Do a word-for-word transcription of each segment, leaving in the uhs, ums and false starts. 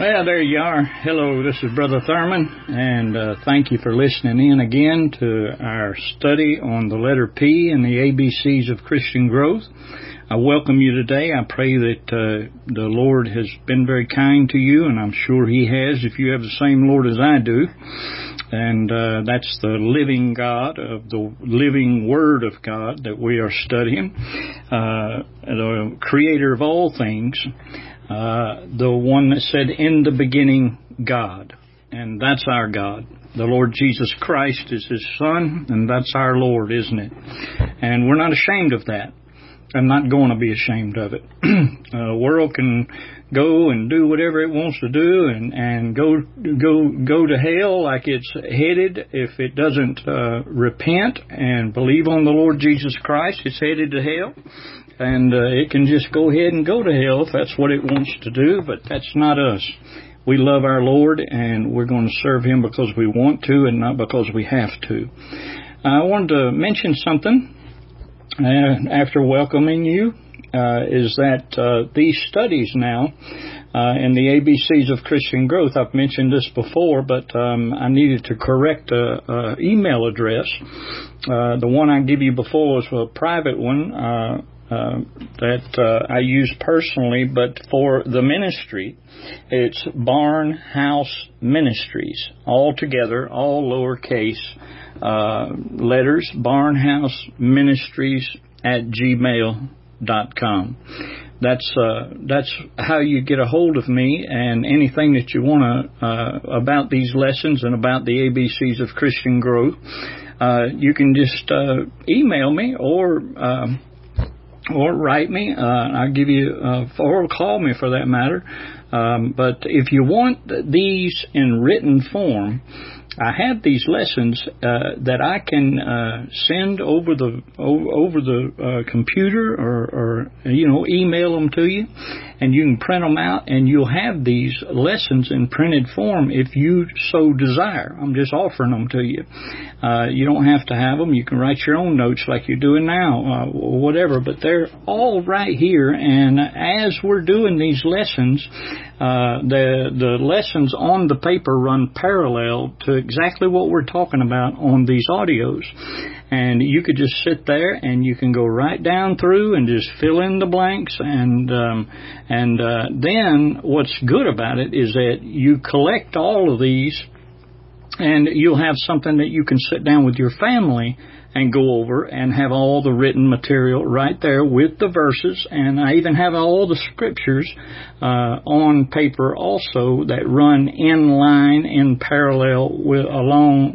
Well, there you are. Hello, this is Brother Thurman, and uh, thank you for listening in again to our study on the letter P and the A B Cs of Christian growth. I welcome you today. I pray that uh, the Lord has been very kind to you, and I'm sure He has if you have the same Lord as I do. And uh, that's the living God, of the living Word of God that we are studying, uh, the Creator of all things. Uh, the one that said, in the beginning, God. And that's our God. The Lord Jesus Christ is His Son, and that's our Lord, isn't it? And we're not ashamed of that. I'm not going to be ashamed of it. The world can go and do whatever it wants to do and, and go go go to hell like it's headed. If it doesn't uh, repent and believe on the Lord Jesus Christ, it's headed to hell. And uh, it can just go ahead and go to hell if that's what it wants to do, but that's not us. We love our Lord, and we're going to serve Him because we want to and not because we have to. I wanted to mention something uh, after welcoming you, uh, is that uh, these studies now uh, in the A B Cs of Christian growth, I've mentioned this before, but um, I needed to correct a, a email address. Uh, the one I give you before was a private one, uh, Uh, that uh, I use personally, but for the ministry, it's Barnhouse Ministries, all together, all lowercase uh, letters, Barnhouse Ministries at gmail dot com. That's uh, that's how you get a hold of me, and anything that you want to uh, about these lessons and about the A B Cs of Christian growth, uh, you can just uh, email me or um, or write me. Uh, I'll give you, uh, or call me for that matter. Um, but if you want these in written form, I have these lessons uh, that I can uh, send over the over the uh, computer or, or you know email them to you, and you can print them out, and you'll have these lessons in printed form if you so desire. I'm just offering them to you. Uh, you don't have to have them. You can write your own notes like you're doing now, uh, or whatever. But they're all right here, and as we're doing these lessons, uh, the the lessons on the paper run parallel to exactly what we're talking about on these audios. And you could just sit there and you can go right down through and just fill in the blanks. And um, and uh, then what's good about it is that you collect all of these, and you'll have something that you can sit down with your family and go over and have all the written material right there with the verses. And I even have all the scriptures uh, on paper also that run in line, in parallel, with alongside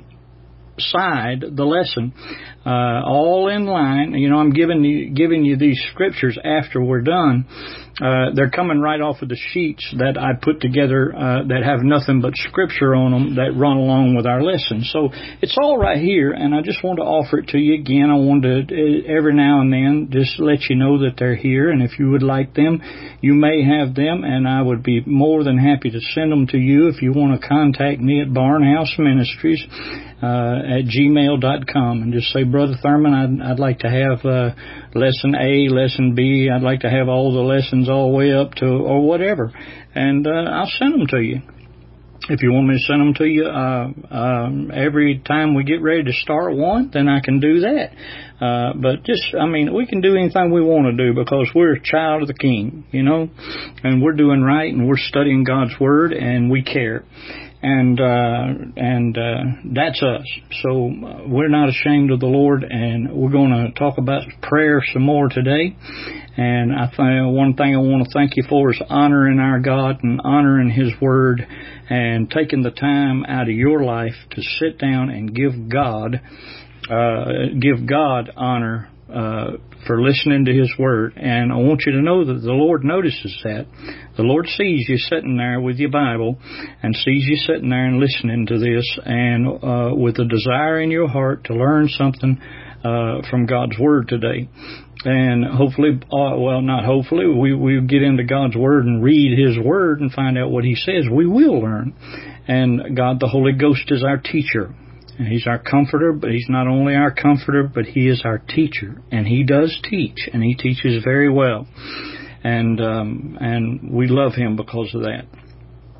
the lesson. Uh, all in line. You know, I'm giving you, giving you these scriptures after we're done. Uh, they're coming right off of the sheets that I put together uh, that have nothing but scripture on them that run along with our lesson. So it's all right here, and I just want to offer it to you again. I wanted to, every now and then, just let you know that they're here, and if you would like them, you may have them, and I would be more than happy to send them to you if you want to contact me at Barnhouse Ministries uh, at gmail dot com and just say, Brother Thurman, I'd, I'd like to have uh, lesson A, lesson B. I'd like to have all the lessons all the way up to, or whatever. And uh, I'll send them to you. If you want me to send them to you uh, um, every time we get ready to start one, then I can do that. Uh, but just, I mean, we can do anything we want to do because we're a child of the King, you know, and we're doing right, and we're studying God's Word, and we care. And uh, and uh, that's us. So uh, we're not ashamed of the Lord, and we're going to talk about prayer some more today. And I think one thing I want to thank you for is honoring our God and honoring His Word, and taking the time out of your life to sit down and give God uh, give God honor uh, for listening to His Word. And I want you to know that the Lord notices that. The Lord sees you sitting there with your Bible, and sees you sitting there and listening to this, and uh, with a desire in your heart to learn something uh, from God's Word today. And hopefully, uh, well, not hopefully, we we get into God's Word and read His Word and find out what He says. We will learn. And God, the Holy Ghost, is our teacher. And He's our comforter, but He's not only our comforter, but He is our teacher. And He does teach, and He teaches very well. And um, and we love Him because of that.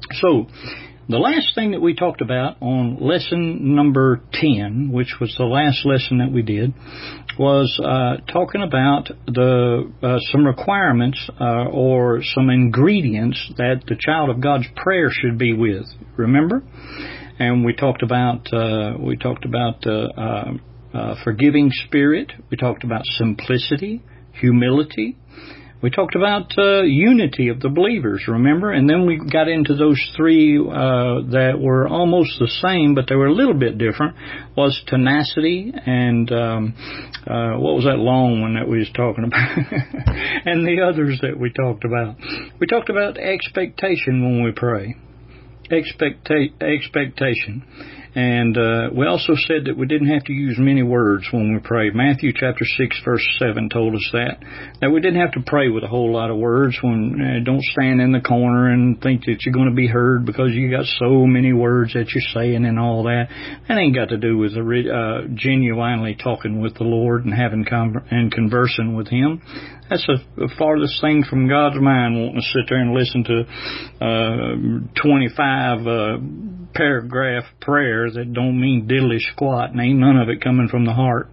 So, the last thing that we talked about on lesson number ten, which was the last lesson that we did, was uh, talking about the uh, some requirements uh, or some ingredients that the child of God's prayer should be with. Remember? And we talked about uh, we talked about uh, uh, uh, forgiving spirit. We talked about simplicity, humility. We talked about uh, unity of the believers, remember? And then we got into those three uh, that were almost the same, but they were a little bit different, was tenacity and um, uh, what was that long one that we was talking about? And the others that we talked about. We talked about expectation when we pray. Expecta- expectation. And uh, we also said that we didn't have to use many words when we pray. Matthew chapter six, verse seven told us that. That we didn't have to pray with a whole lot of words. When uh, don't stand in the corner and think that you're going to be heard because you got so many words that you're saying and all that. That ain't got to do with uh, genuinely talking with the Lord and having com- and conversing with Him. That's the farthest thing from God's mind, wanting to sit there and listen to uh, twenty-five uh, paragraph prayers that don't mean diddly squat, and ain't none of it coming from the heart.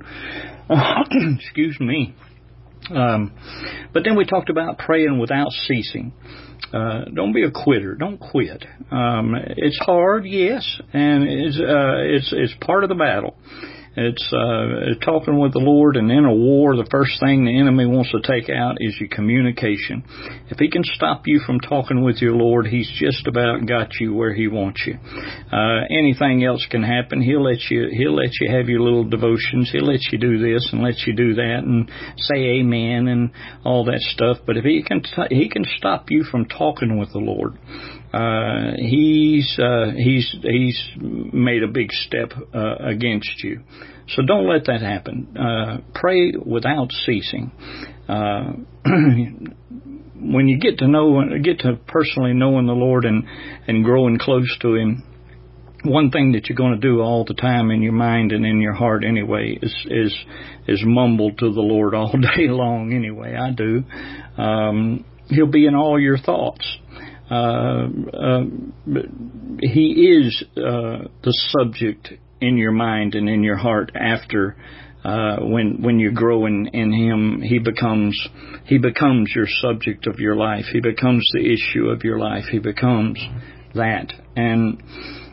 Excuse me. Um, but then we talked about praying without ceasing. Uh, don't be a quitter. Don't quit. Um, it's hard, yes, and it's uh, it's it's part of the battle. It's uh, talking with the Lord, and in a war, the first thing the enemy wants to take out is your communication. If he can stop you from talking with your Lord, he's just about got you where he wants you. Uh, anything else can happen. He'll let you. He'll let you have your little devotions. He'll let you do this and let you do that and say amen and all that stuff. But if he can, t- he can stop you from talking with the Lord. Uh, he's, uh, he's, he's made a big step, uh, against you. So don't let that happen. Uh, pray without ceasing. Uh, when you get to know, get to personally knowing the Lord and, and growing close to Him, one thing that you're going to do all the time in your mind and in your heart anyway is, is, is mumble to the Lord all day long anyway. I do. Um, He'll be in all your thoughts. Uh, uh, he is uh, the subject in your mind and in your heart after uh, when when you grow in, in Him. He becomes He becomes your subject of your life. He becomes the issue of your life. He becomes that, and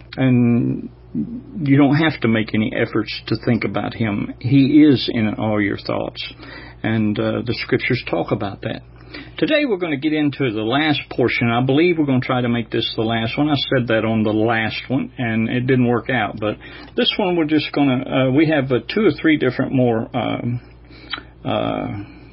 and you don't have to make any efforts to think about Him. He is in all your thoughts, and uh, the Scriptures talk about that. Today we're going to get into the last portion. I believe we're going to try to make this the last one. I said that on the last one, and it didn't work out. But this one we're just going to, uh, we have uh, two or three different more um, uh,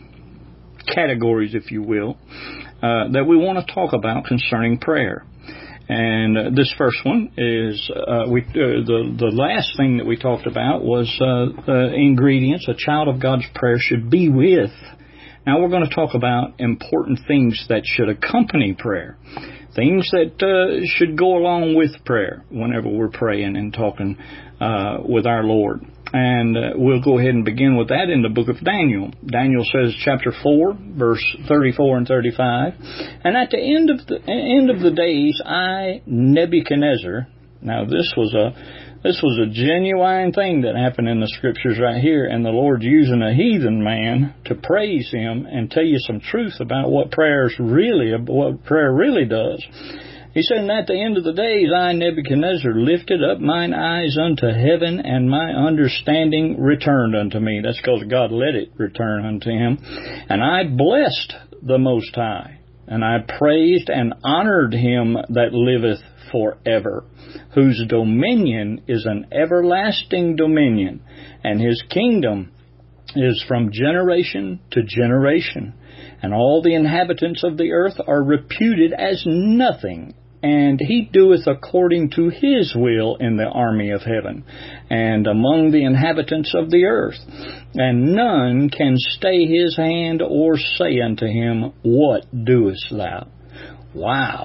categories, if you will, uh, that we want to talk about concerning prayer. And uh, this first one is uh, we uh, the the last thing that we talked about was uh, the ingredients a child of God's prayer should be with. Now we're going to talk about important things that should accompany prayer, things that uh, should go along with prayer whenever we're praying and talking uh, with our Lord. And uh, we'll go ahead and begin with that in the book of Daniel. Daniel says, chapter four, verse thirty-four and thirty-five, and at the end of the end of the days, I, Nebuchadnezzar. Now this was a This was a genuine thing that happened in the Scriptures right here, and the Lord's using a heathen man to praise Him and tell you some truth about what prayer's really, what prayer really does. He said, and at the end of the days, I, Nebuchadnezzar, lifted up mine eyes unto heaven, and my understanding returned unto me. That's because God let it return unto him. And I blessed the Most High, and I praised and honored Him that liveth forever, whose dominion is an everlasting dominion, and His kingdom is from generation to generation. And all the inhabitants of the earth are reputed as nothing, and He doeth according to His will in the army of heaven, and among the inhabitants of the earth. And none can stay His hand or say unto Him, What doest thou? Wow.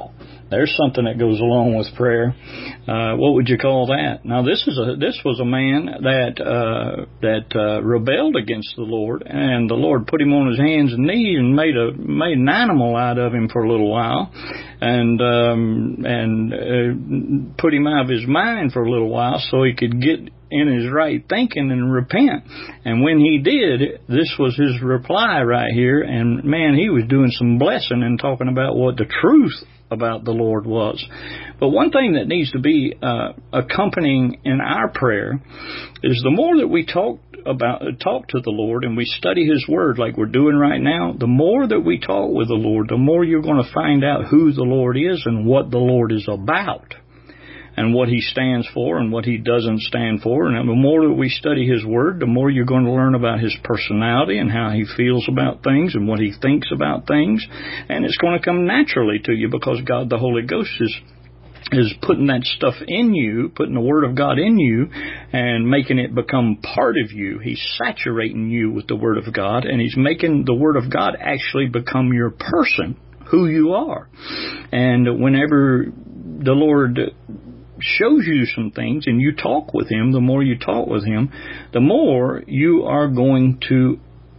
There's something that goes along with prayer. Uh, what would you call that? Now, this is a this was a man that uh, that uh, rebelled against the Lord, and the Lord put him on his hands and knees and made a made an animal out of him for a little while, and um, and uh, put him out of his mind for a little while so he could get in his right thinking and repent. And when he did, this was his reply right here. And man, he was doing some blessing and talking about what the truth about the Lord was. But one thing that needs to be uh, accompanying in our prayer is the more that we talk about talk to the Lord and we study His Word like we're doing right now, the more that we talk with the Lord, the more you're going to find out who the Lord is and what the Lord is about, and what He stands for and what He doesn't stand for. And the more that we study His Word, the more you're going to learn about His personality and how He feels about things and what He thinks about things. And it's going to come naturally to you because God, the Holy Ghost, is is putting that stuff in you, putting the Word of God in you and making it become part of you. He's saturating you with the Word of God, and He's making the Word of God actually become your person, who you are. And whenever the Lord shows you some things and you talk with Him, the more you talk with Him, the more you are going to,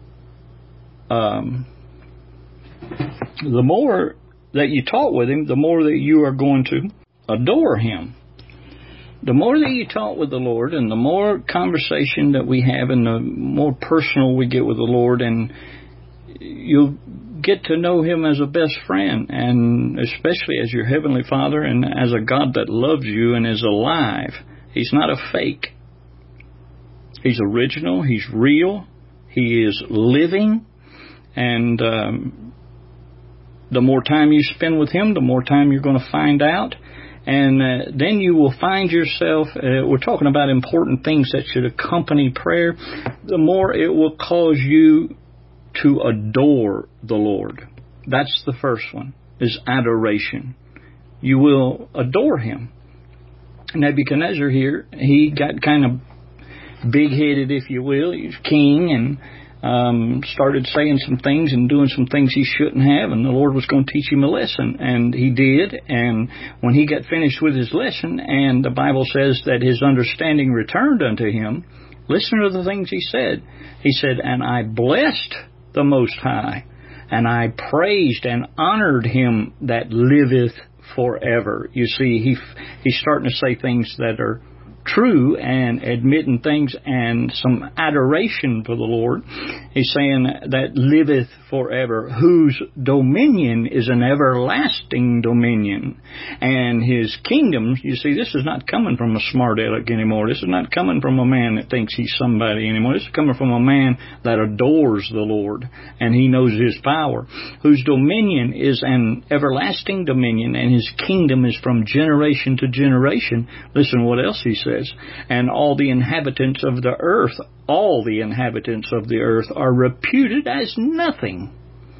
um, the more that you talk with Him, the more that you are going to adore Him. The more that you talk with the Lord and the more conversation that we have and the more personal we get with the Lord, and you'll get to know Him as a best friend, and especially as your Heavenly Father and as a God that loves you and is alive. He's not a fake. He's original. He's real. He is living. And um, the more time you spend with Him, the more time you're going to find out. And uh, then you will find yourself, uh, we're talking about important things that should accompany prayer, the more it will cause you to adore the Lord. That's the first one, is adoration. You will adore Him. Nebuchadnezzar here, he got kind of big-headed, if you will. He was king and um, started saying some things and doing some things he shouldn't have, and the Lord was going to teach him a lesson, and He did. And when he got finished with his lesson, and the Bible says that his understanding returned unto him, listen to the things he said. He said, "And I blessed the Most High, and I praised and honored Him that liveth forever." You see, he he's starting to say things that are true and admitting things and some adoration for the Lord. He's saying that liveth forever, whose dominion is an everlasting dominion, and His kingdom. You see, this is not coming from a smart aleck anymore. This is not coming from a man that thinks he's somebody anymore. This is coming from a man that adores the Lord and he knows His power, whose dominion is an everlasting dominion, and His kingdom is from generation to generation. Listen what else he says. And all the inhabitants of the earth, all the inhabitants of the earth are reputed as nothing.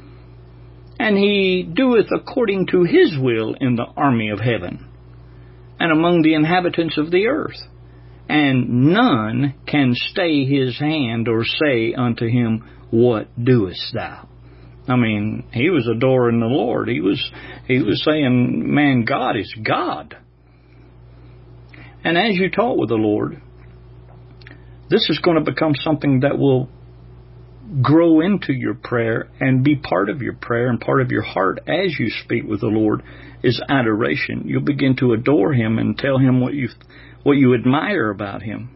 And He doeth according to His will in the army of heaven, and among the inhabitants of the earth. And none can stay His hand or say unto Him, What doest thou? I mean, he was adoring the Lord. He was, he was saying, man, God is God. And as you talk with the Lord, this is going to become something that will grow into your prayer and be part of your prayer and part of your heart as you speak with the Lord, is adoration. You'll begin to adore Him and tell Him what you what you admire about Him.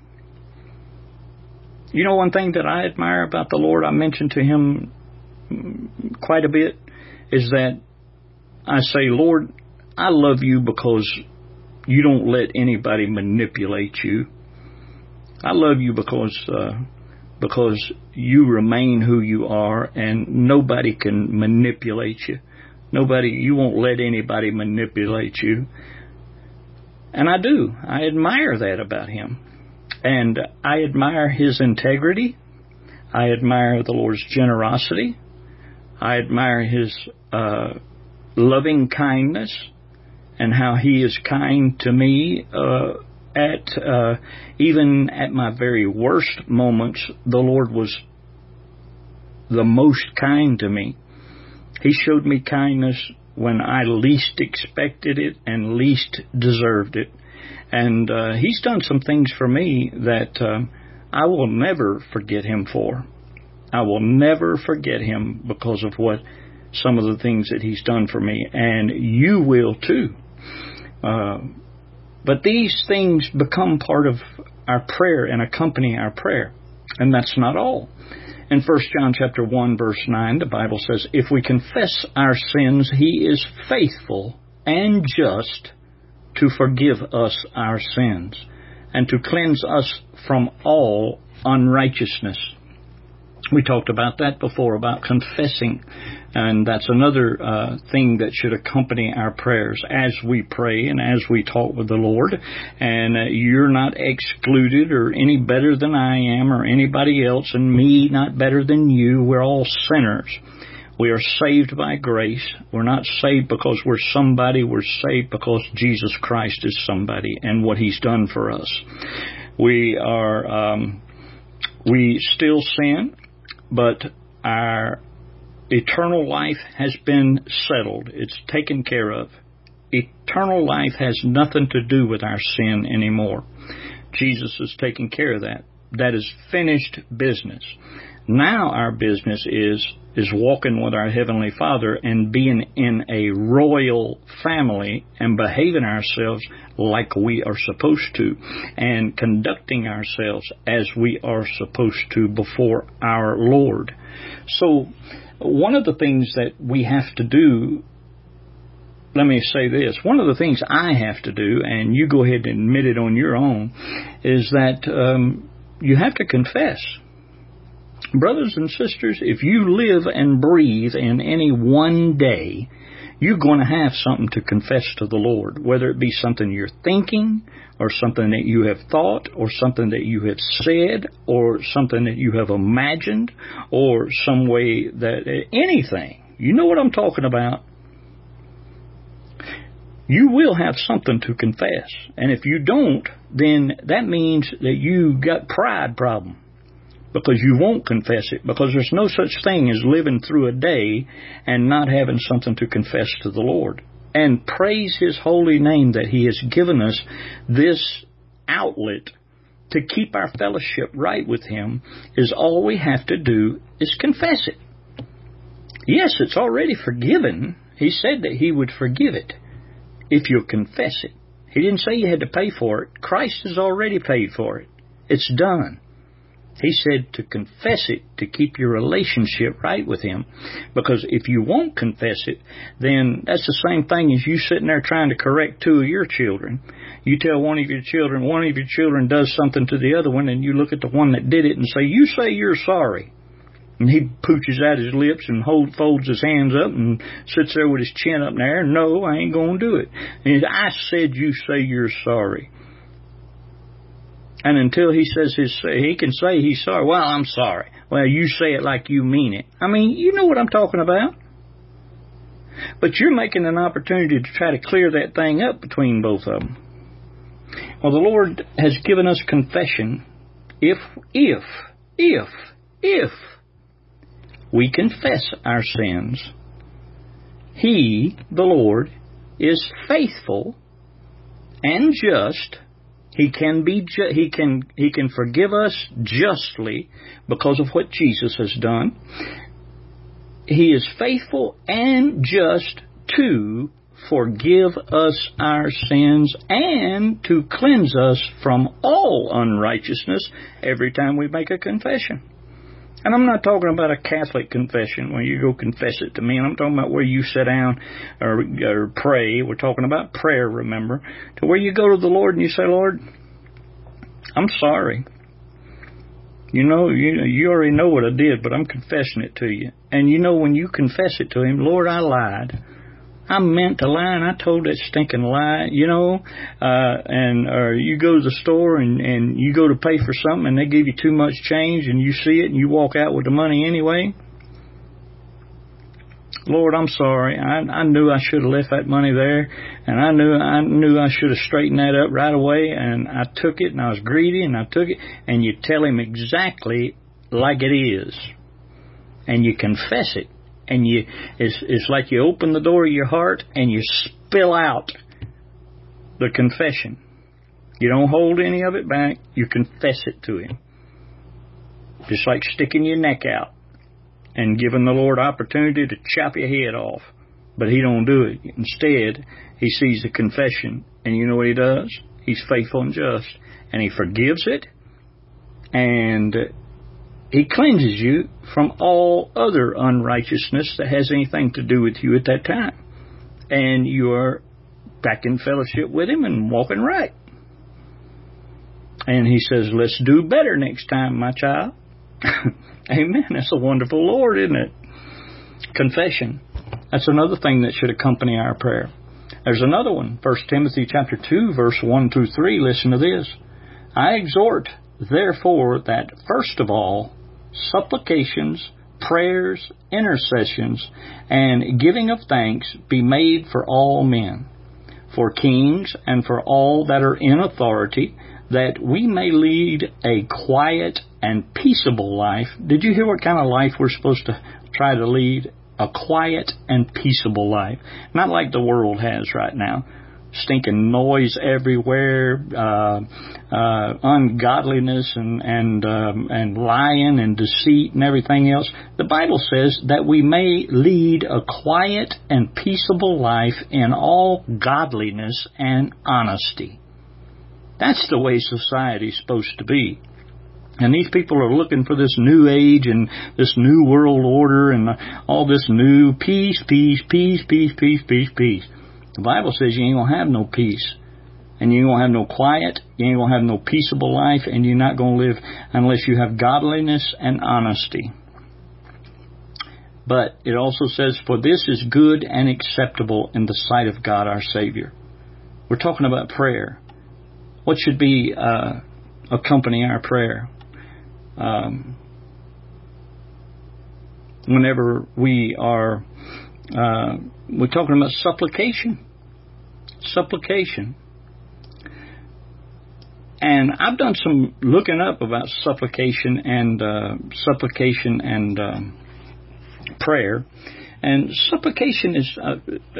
You know, one thing that I admire about the Lord, I mentioned to Him quite a bit, is that I say, Lord, I love You because You don't let anybody manipulate You. I love You because uh, because You remain who You are, and nobody can manipulate You. Nobody, You won't let anybody manipulate You. And I do. I admire that about Him. And I admire His integrity. I admire the Lord's generosity. I admire His uh, loving kindness, and how He is kind to me. Uh, at uh, even at my very worst moments, the Lord was the most kind to me. He showed me kindness when I least expected it and least deserved it. And uh, He's done some things for me that uh, I will never forget Him for. I will never forget Him because of what some of the things that He's done for me. And you will too. Uh, but these things become part of our prayer and accompany our prayer. And that's not all. In First John chapter one, verse nine, the Bible says, if we confess our sins, He is faithful and just to forgive us our sins and to cleanse us from all unrighteousness. We talked about that before, about confessing, and that's another uh, thing that should accompany our prayers as we pray and as we talk with the Lord. And uh, you're not excluded or any better than I am or anybody else, and me not better than you. We're all sinners. We are saved by grace. We're not saved because we're somebody. We're saved because Jesus Christ is somebody and what He's done for us. We are, um, we still sin, but our eternal life has been settled. It's taken care of. Eternal life has nothing to do with our sin anymore. Jesus has taken care of that. That is finished business. Now our business is is walking with our Heavenly Father and being in a royal family and behaving ourselves like we are supposed to and conducting ourselves as we are supposed to before our Lord. So one of the things that we have to do, let me say this, one of the things I have to do, and you go ahead and admit it on your own, is that um, you have to confess. Brothers and sisters, if you live and breathe in any one day, you're going to have something to confess to the Lord, whether it be something you're thinking or something that you have thought or something that you have said or something that you have imagined or some way that anything. You know what I'm talking about. You will have something to confess. And if you don't, then that means that you got pride problem. Because you won't confess it, because there's no such thing as living through a day and not having something to confess to the Lord. And praise His holy name that He has given us this outlet to keep our fellowship right with Him. Is all we have to do is confess it. Yes, it's already forgiven. He said that He would forgive it if you'll confess it. He didn't say you had to pay for it. Christ has already paid for it. It's done. He said to confess it to keep your relationship right with Him. Because if you won't confess it, then that's the same thing as you sitting there trying to correct two of your children. You tell one of your children, one of your children does something to the other one, and you look at the one that did it and say, you say you're sorry. And he pooches out his lips and hold, folds his hands up and sits there with his chin up in the air. No, I ain't going to do it. And I said you say you're sorry. And until he says his, he can say he's sorry. Well, I'm sorry. Well, you say it like you mean it. I mean, you know what I'm talking about. But you're making an opportunity to try to clear that thing up between both of them. Well, the Lord has given us confession. If, if, if, if we confess our sins, He, the Lord, is faithful and just. He can be, ju- he can, he can forgive us justly because of what Jesus has done. He is faithful and just to forgive us our sins and to cleanse us from all unrighteousness every time we make a confession. And I'm not talking about a Catholic confession where you go confess it to me. And I'm talking about where you sit down or, or pray. We're talking about prayer, remember, to where you go to the Lord and you say, Lord, I'm sorry. You know, you, you already know what I did, but I'm confessing it to you. And you know, when you confess it to Him, Lord, I lied. I meant to lie, and I told that stinking lie, you know, uh, and, or you go to the store and, and you go to pay for something and they give you too much change and you see it and you walk out with the money anyway. Lord, I'm sorry. I, I knew I should have left that money there, and I knew I knew I should have straightened that up right away, and I took it, and I was greedy, and I took it, and you tell Him exactly like it is, and you confess it, and you it's, it's like you open the door of your heart and you spill out the confession. You don't hold any of it back. You confess it to Him. Just like sticking your neck out and giving the Lord opportunity to chop your head off. But He don't do it. Instead, He sees the confession, and you know what He does? He's faithful and just, and He forgives it, and He cleanses you from all other unrighteousness that has anything to do with you at that time. And you are back in fellowship with Him and walking right. And He says, let's do better next time, my child. Amen. That's a wonderful Lord, isn't it? Confession. That's another thing that should accompany our prayer. There's another one. First Timothy chapter two, verse one through three. Listen to this. I exhort, therefore, that first of all, supplications, prayers, intercessions, and giving of thanks be made for all men, for kings and for all that are in authority, that we may lead a quiet and peaceable life. Did you hear what kind of life we're supposed to try to lead? A quiet and peaceable life. Not like the world has right now. Stinking noise everywhere, uh, uh, ungodliness and and um, and lying and deceit and everything else. The Bible says that we may lead a quiet and peaceable life in all godliness and honesty. That's the way society's supposed to be. And these people are looking for this new age and this new world order and all this new peace, peace, peace, peace, peace, peace, peace. The Bible says you ain't going to have no peace. And you ain't going to have no quiet. You ain't going to have no peaceable life. And you're not going to live unless you have godliness and honesty. But it also says, for this is good and acceptable in the sight of God our Savior. We're talking about prayer. What should be uh, accompany our prayer? Um, whenever we are, uh, we're talking about supplication. Supplication. And I've done some looking up about supplication and uh, supplication and um, prayer. And supplication is, uh,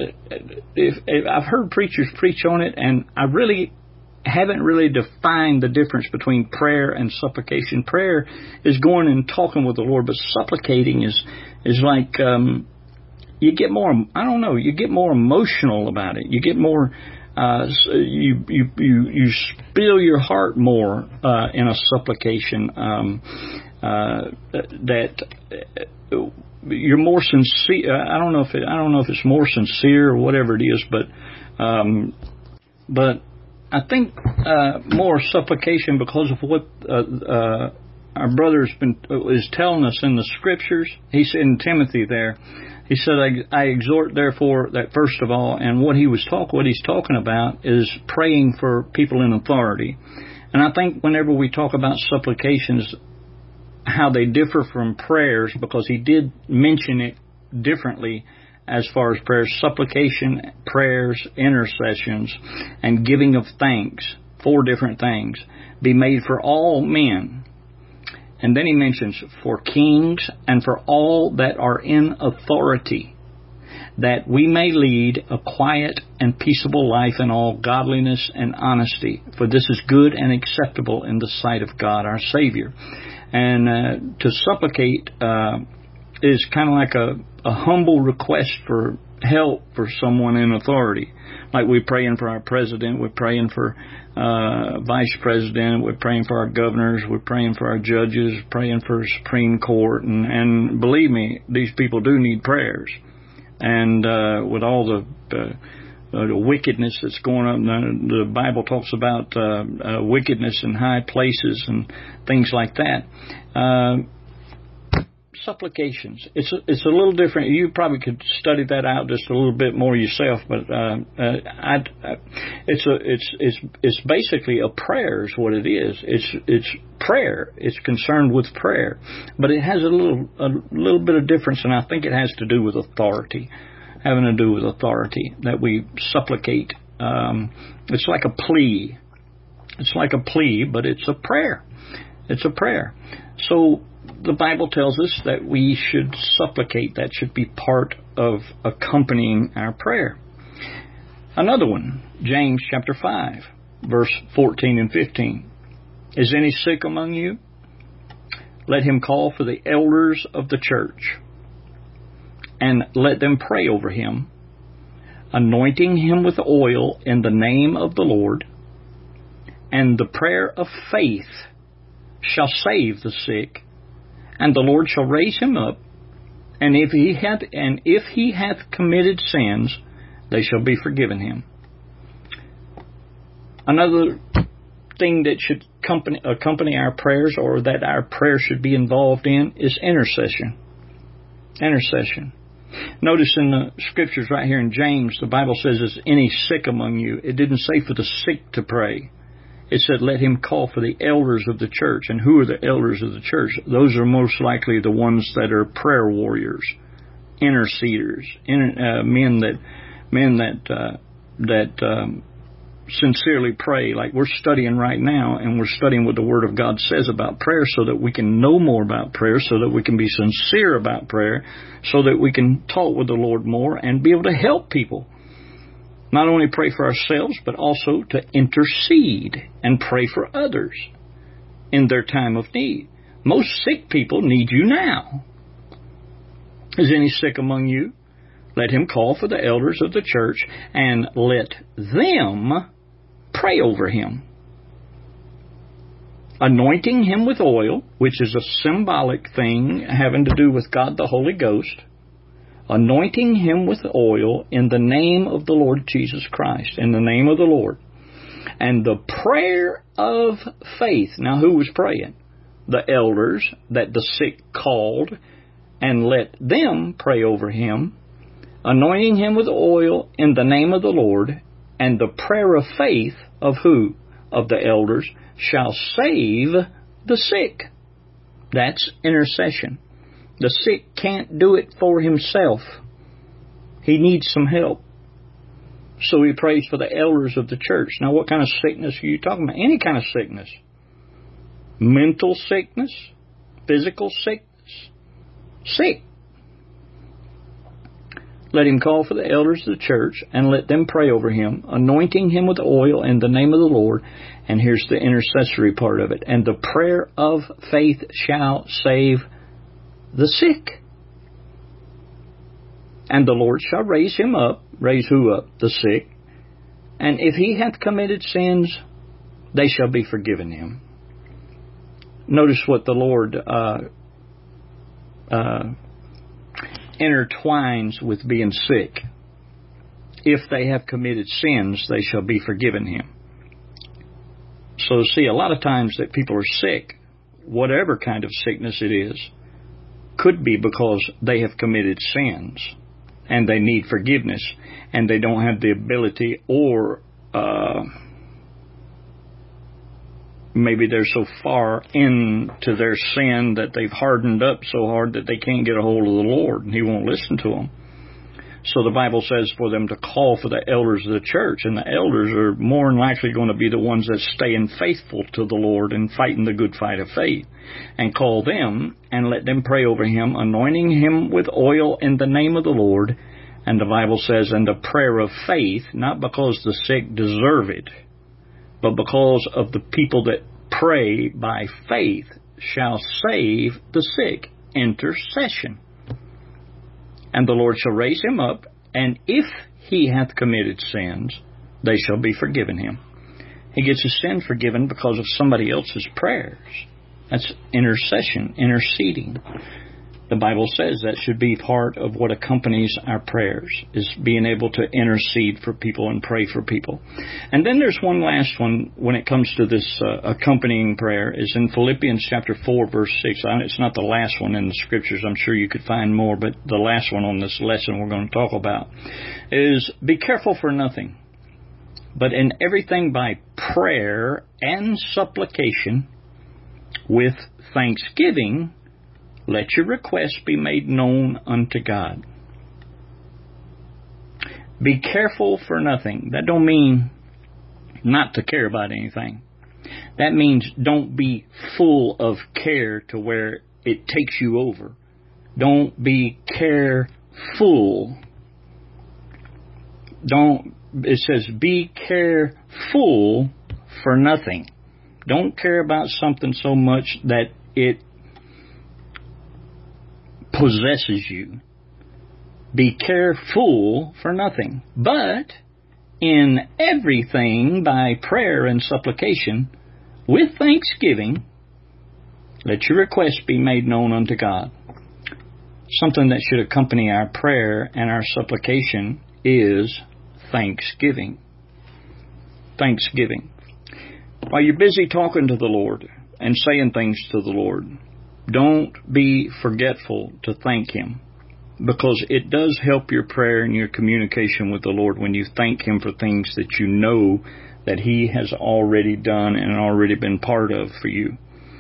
if, if I've heard preachers preach on it, and I really haven't really defined the difference between prayer and supplication. Prayer is going and talking with the Lord, but supplicating is is like um, you get more. I don't know. You get more emotional about it. You get more. Uh, you you you you spill your heart more uh, in a supplication. Um, uh, that uh, you're more sincere. I don't know if it, I don't know if it's more sincere or whatever it is, but um, but. I think uh, more supplication because of what uh, uh, our brother's been is telling us in the Scriptures. He's in Timothy there. He said, I, I exhort, therefore, that first of all, and what he was talk, what he's talking about is praying for people in authority. And I think whenever we talk about supplications, how they differ from prayers, because he did mention it differently as far as prayers, supplication, prayers, intercessions, and giving of thanks, four different things, be made for all men. And then he mentions for kings and for all that are in authority, that we may lead a quiet and peaceable life in all godliness and honesty, for this is good and acceptable in the sight of God our Savior. And uh, to supplicate uh, is kind of like a a humble request for help for someone in authority. Like we're praying for our president, we're praying for uh, vice president, we're praying for our governors, we're praying for our judges, praying for Supreme Court, and, and believe me, these people do need prayers. And uh, with all the, uh, uh, the wickedness that's going on, the, the Bible talks about uh, uh, wickedness in high places and things like that. Uh, Supplications. It's a, it's a little different. You probably could study that out just a little bit more yourself, but uh, uh, I, I, it's a it's it's it's basically a prayer is what it is. It's it's prayer. It's concerned with prayer, but it has a little a little bit of difference, and I think it has to do with authority, having to do with authority that we supplicate. Um, it's like a plea. It's like a plea, but it's a prayer. It's a prayer. So the Bible tells us that we should supplicate. That should be part of accompanying our prayer. Another one, James chapter five, verse fourteen and fifteen. Is any sick among you? Let him call for the elders of the church, and let them pray over him, anointing him with oil in the name of the Lord. And the prayer of faith shall save the sick, and the Lord shall raise him up. And if he hath and if he hath committed sins, they shall be forgiven him. Another thing that should accompany, accompany our prayers, or that our prayer should be involved in, is intercession. Intercession. Notice in the scriptures right here in James, the Bible says, is any sick among you? It didn't say for the sick to pray. It said, let him call for the elders of the church. And who are the elders of the church? Those are most likely the ones that are prayer warriors, interceders, inter, uh, men that men that uh, that um, sincerely pray, like we're studying right now, and we're studying what the Word of God says about prayer, so that we can know more about prayer, so that we can be sincere about prayer, so that we can talk with the Lord more and be able to help people. Not only pray for ourselves, but also to intercede and pray for others in their time of need. Most sick people need you now. Is any sick among you? Let him call for the elders of the church, and let them pray over him, anointing him with oil, which is a symbolic thing having to do with God the Holy Ghost, anointing him with oil in the name of the Lord Jesus Christ, in the name of the Lord. And the prayer of faith. Now, who was praying? The elders that the sick called, and let them pray over him, anointing him with oil in the name of the Lord. And the prayer of faith of who? Of the elders shall save the sick. That's intercession. The sick can't do it for himself. He needs some help. So he prays for the elders of the church. Now, what kind of sickness are you talking about? Any kind of sickness. Mental sickness, physical sickness, sick. Let him call for the elders of the church, and let them pray over him, anointing him with oil in the name of the Lord. And here's the intercessory part of it. And the prayer of faith shall save the sick. And the Lord shall raise him up. Raise who up? The sick. And if he hath committed sins, they shall be forgiven him. Notice what the Lord uh, uh, intertwines with being sick. If they have committed sins, they shall be forgiven him. So see, a lot of times that people are sick, whatever kind of sickness it is, could be because they have committed sins and they need forgiveness, and they don't have the ability, or uh, maybe they're so far into their sin that they've hardened up so hard that they can't get a hold of the Lord, and he won't listen to them. So the Bible says for them to call for the elders of the church, and the elders are more than likely going to be the ones that staying faithful to the Lord and fighting the good fight of faith. And call them, and let them pray over him, anointing him with oil in the name of the Lord. And the Bible says, and the prayer of faith, not because the sick deserve it, but because of the people that pray by faith, shall save the sick. Intercession. And the Lord shall raise him up, and if he hath committed sins, they shall be forgiven him. He gets his sin forgiven because of somebody else's prayers. That's intercession, interceding. The Bible says that should be part of what accompanies our prayers, is being able to intercede for people and pray for people. And then there's one last one when it comes to this uh, accompanying prayer, is in Philippians chapter four, verse six. It's not the last one in the scriptures. I'm sure you could find more, but the last one on this lesson we're going to talk about is, be careful for nothing, but in everything by prayer and supplication with thanksgiving, let your requests be made known unto God. Be careful for nothing. That don't mean not to care about anything. That means don't be full of care to where it takes you over. Don't be careful. Don't, it says be careful for nothing. Don't care about something so much that it possesses you. Be careful for nothing. But in everything by prayer and supplication, with thanksgiving, let your requests be made known unto God. Something that should accompany our prayer and our supplication is thanksgiving. Thanksgiving. While you're busy talking to the Lord and saying things to the Lord, don't be forgetful to thank Him, because it does help your prayer and your communication with the Lord when you thank Him for things that you know that He has already done and already been part of for you.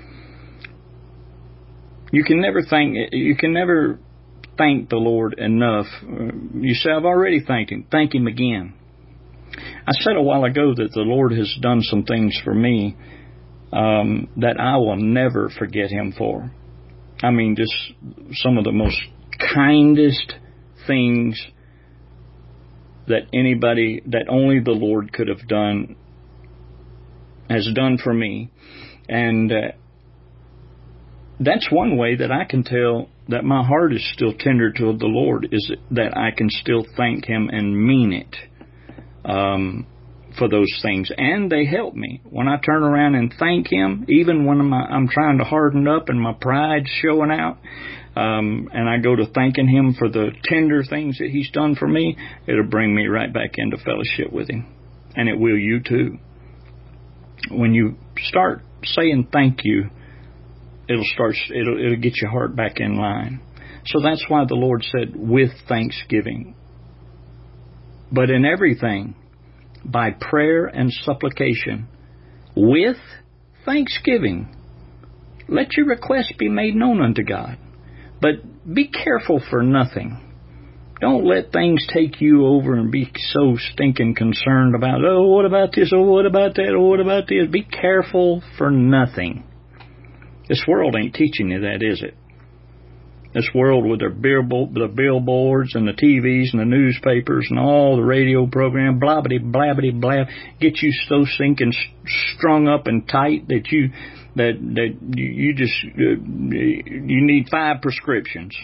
You can never thank you can never thank the Lord enough. You say, I've already thanked Him. Thank Him again. I said a while ago that the Lord has done some things for me um, that I will never forget Him for. I mean, just some of the most kindest things that anybody, that only the Lord could have done, has done for me. And uh, that's one way that I can tell that my heart is still tender to the Lord, is that I can still thank Him and mean it. Um, for those things. And they help me. When I turn around and thank Him, even when I'm, I'm trying to harden up and my pride's showing out, um, and I go to thanking Him for the tender things that He's done for me, it'll bring me right back into fellowship with Him. And it will you too. When you start saying thank you, it'll start, it'll, it'll get your heart back in line. So that's why the Lord said, with thanksgiving. But in everything, by prayer and supplication, with thanksgiving, let your requests be made known unto God. But be careful for nothing. Don't let things take you over and be so stinking concerned about, oh, what about this? Oh, what about that? Oh, what about this? Be careful for nothing. This world ain't teaching you that, is it? This world with their billboard, the billboards and the T Vs and the newspapers and all the radio program, blabbity, blabbity, blab, get you so sinking strung up and tight that you that that you just uh, you need five prescriptions.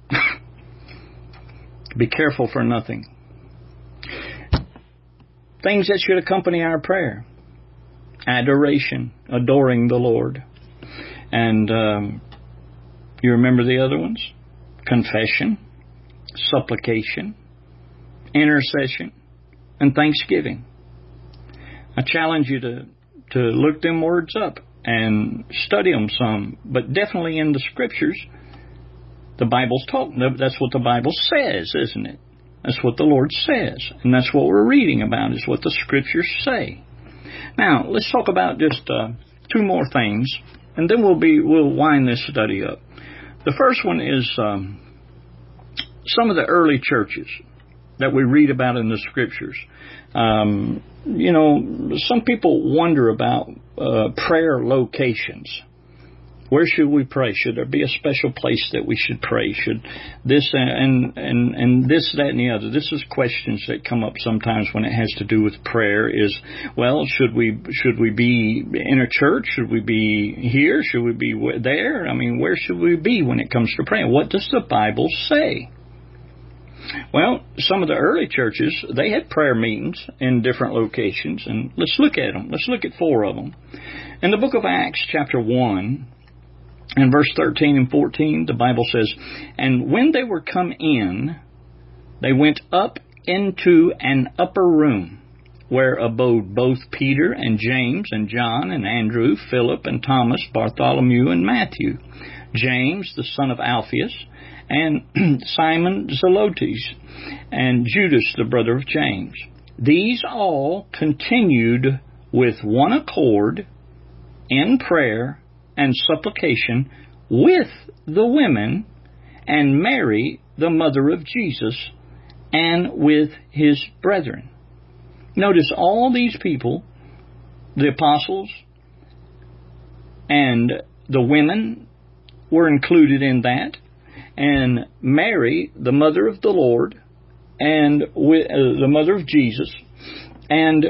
Be careful for nothing. Things that should accompany our prayer: adoration, adoring the Lord, and. Um, You remember the other ones? Confession, supplication, intercession, and thanksgiving. I challenge you to, to look them words up and study them some, but definitely in the Scriptures, the Bible's talking. That's what the Bible says, isn't it? That's what the Lord says, and that's what we're reading about, is what the Scriptures say. Now, let's talk about just uh, two more things, and then we'll be we'll wind this study up. The first one is um, some of the early churches that we read about in the Scriptures. Um, you know, some people wonder about uh, prayer locations. Where should we pray? Should there be a special place that we should pray? Should this and and and this, that, and the other? This is questions that come up sometimes when it has to do with prayer. Is, well, should we should we be in a church? Should we be here? Should we be there? I mean, where should we be when it comes to praying? What does the Bible say? Well, some of the early churches, they had prayer meetings in different locations, and let's look at them. Let's look at four of them. In the book of Acts, chapter one, in verse thirteen and fourteen, the Bible says, and when they were come in, they went up into an upper room, where abode both Peter and James and John and Andrew, Philip and Thomas, Bartholomew and Matthew, James the son of Alphaeus, and Simon Zelotes, and Judas the brother of James. These all continued with one accord in prayer and supplication with the women and Mary, the mother of Jesus, and with his brethren. Notice all these people, the apostles and the women were included in that, and Mary, the mother of the Lord, and with, uh, the mother of Jesus, and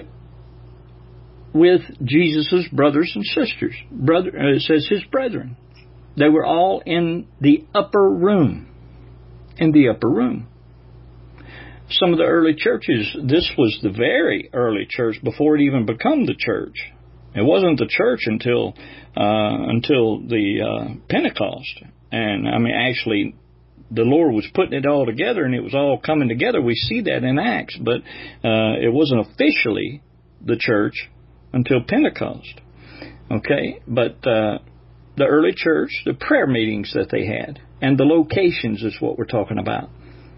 with Jesus' brothers and sisters. Brother, uh, it says his brethren. They were all in the upper room. In the upper room. Some of the early churches, this was the very early church before it even became the church. It wasn't the church until uh, until the uh, Pentecost. And, I mean, actually, the Lord was putting it all together, and it was all coming together. We see that in Acts, but uh, it wasn't officially the church until Pentecost. Okay? But uh, the early church, the prayer meetings that they had, and the locations is what we're talking about.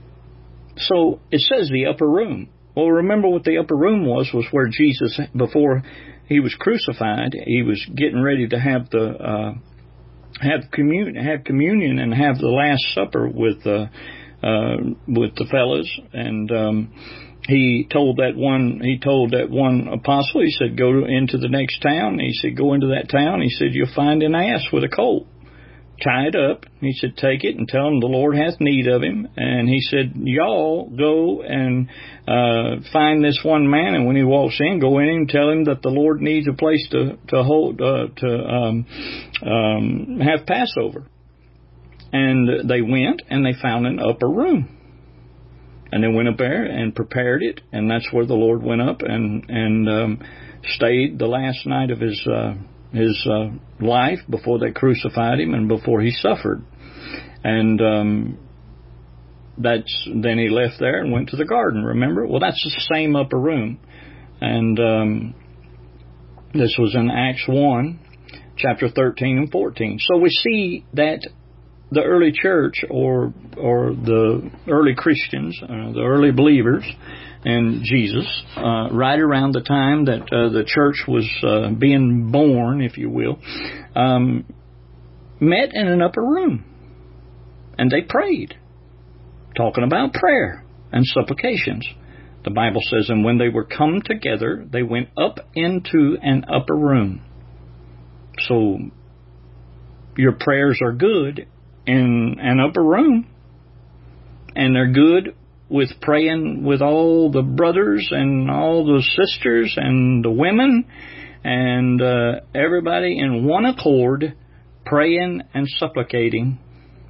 So it says the upper room. Well, remember what the upper room was, was where Jesus, before he was crucified, he was getting ready to have the uh, have communion, have communion, and have the Last Supper with uh, uh, with the fellas. And um, he told that one, he told that one apostle, he said, go into the next town. He said, go into that town. He said, you'll find an ass with a colt. Tie it up. He said, take it and tell him the Lord hath need of him. And he said, y'all go and uh, find this one man, and when he walks in, go in and tell him that the Lord needs a place to to hold uh, to um, um, have Passover. And they went and they found an upper room, and they went up there and prepared it, and that's where the Lord went up and and um, stayed the last night of his. Uh, his uh, life before they crucified him and before he suffered. And um, that's then he left there and went to the garden, remember? Well, that's the same upper room. And um, this was in Acts one, chapter thirteen and fourteen. So we see that the early church, or or the early Christians, uh, the early believers in Jesus, uh, right around the time that uh, the church was uh, being born, if you will, um, met in an upper room. And they prayed, talking about prayer and supplications. The Bible says, and when they were come together, they went up into an upper room. So your prayers are good in an upper room, and they're good with praying with all the brothers and all the sisters and the women and uh, everybody in one accord, praying and supplicating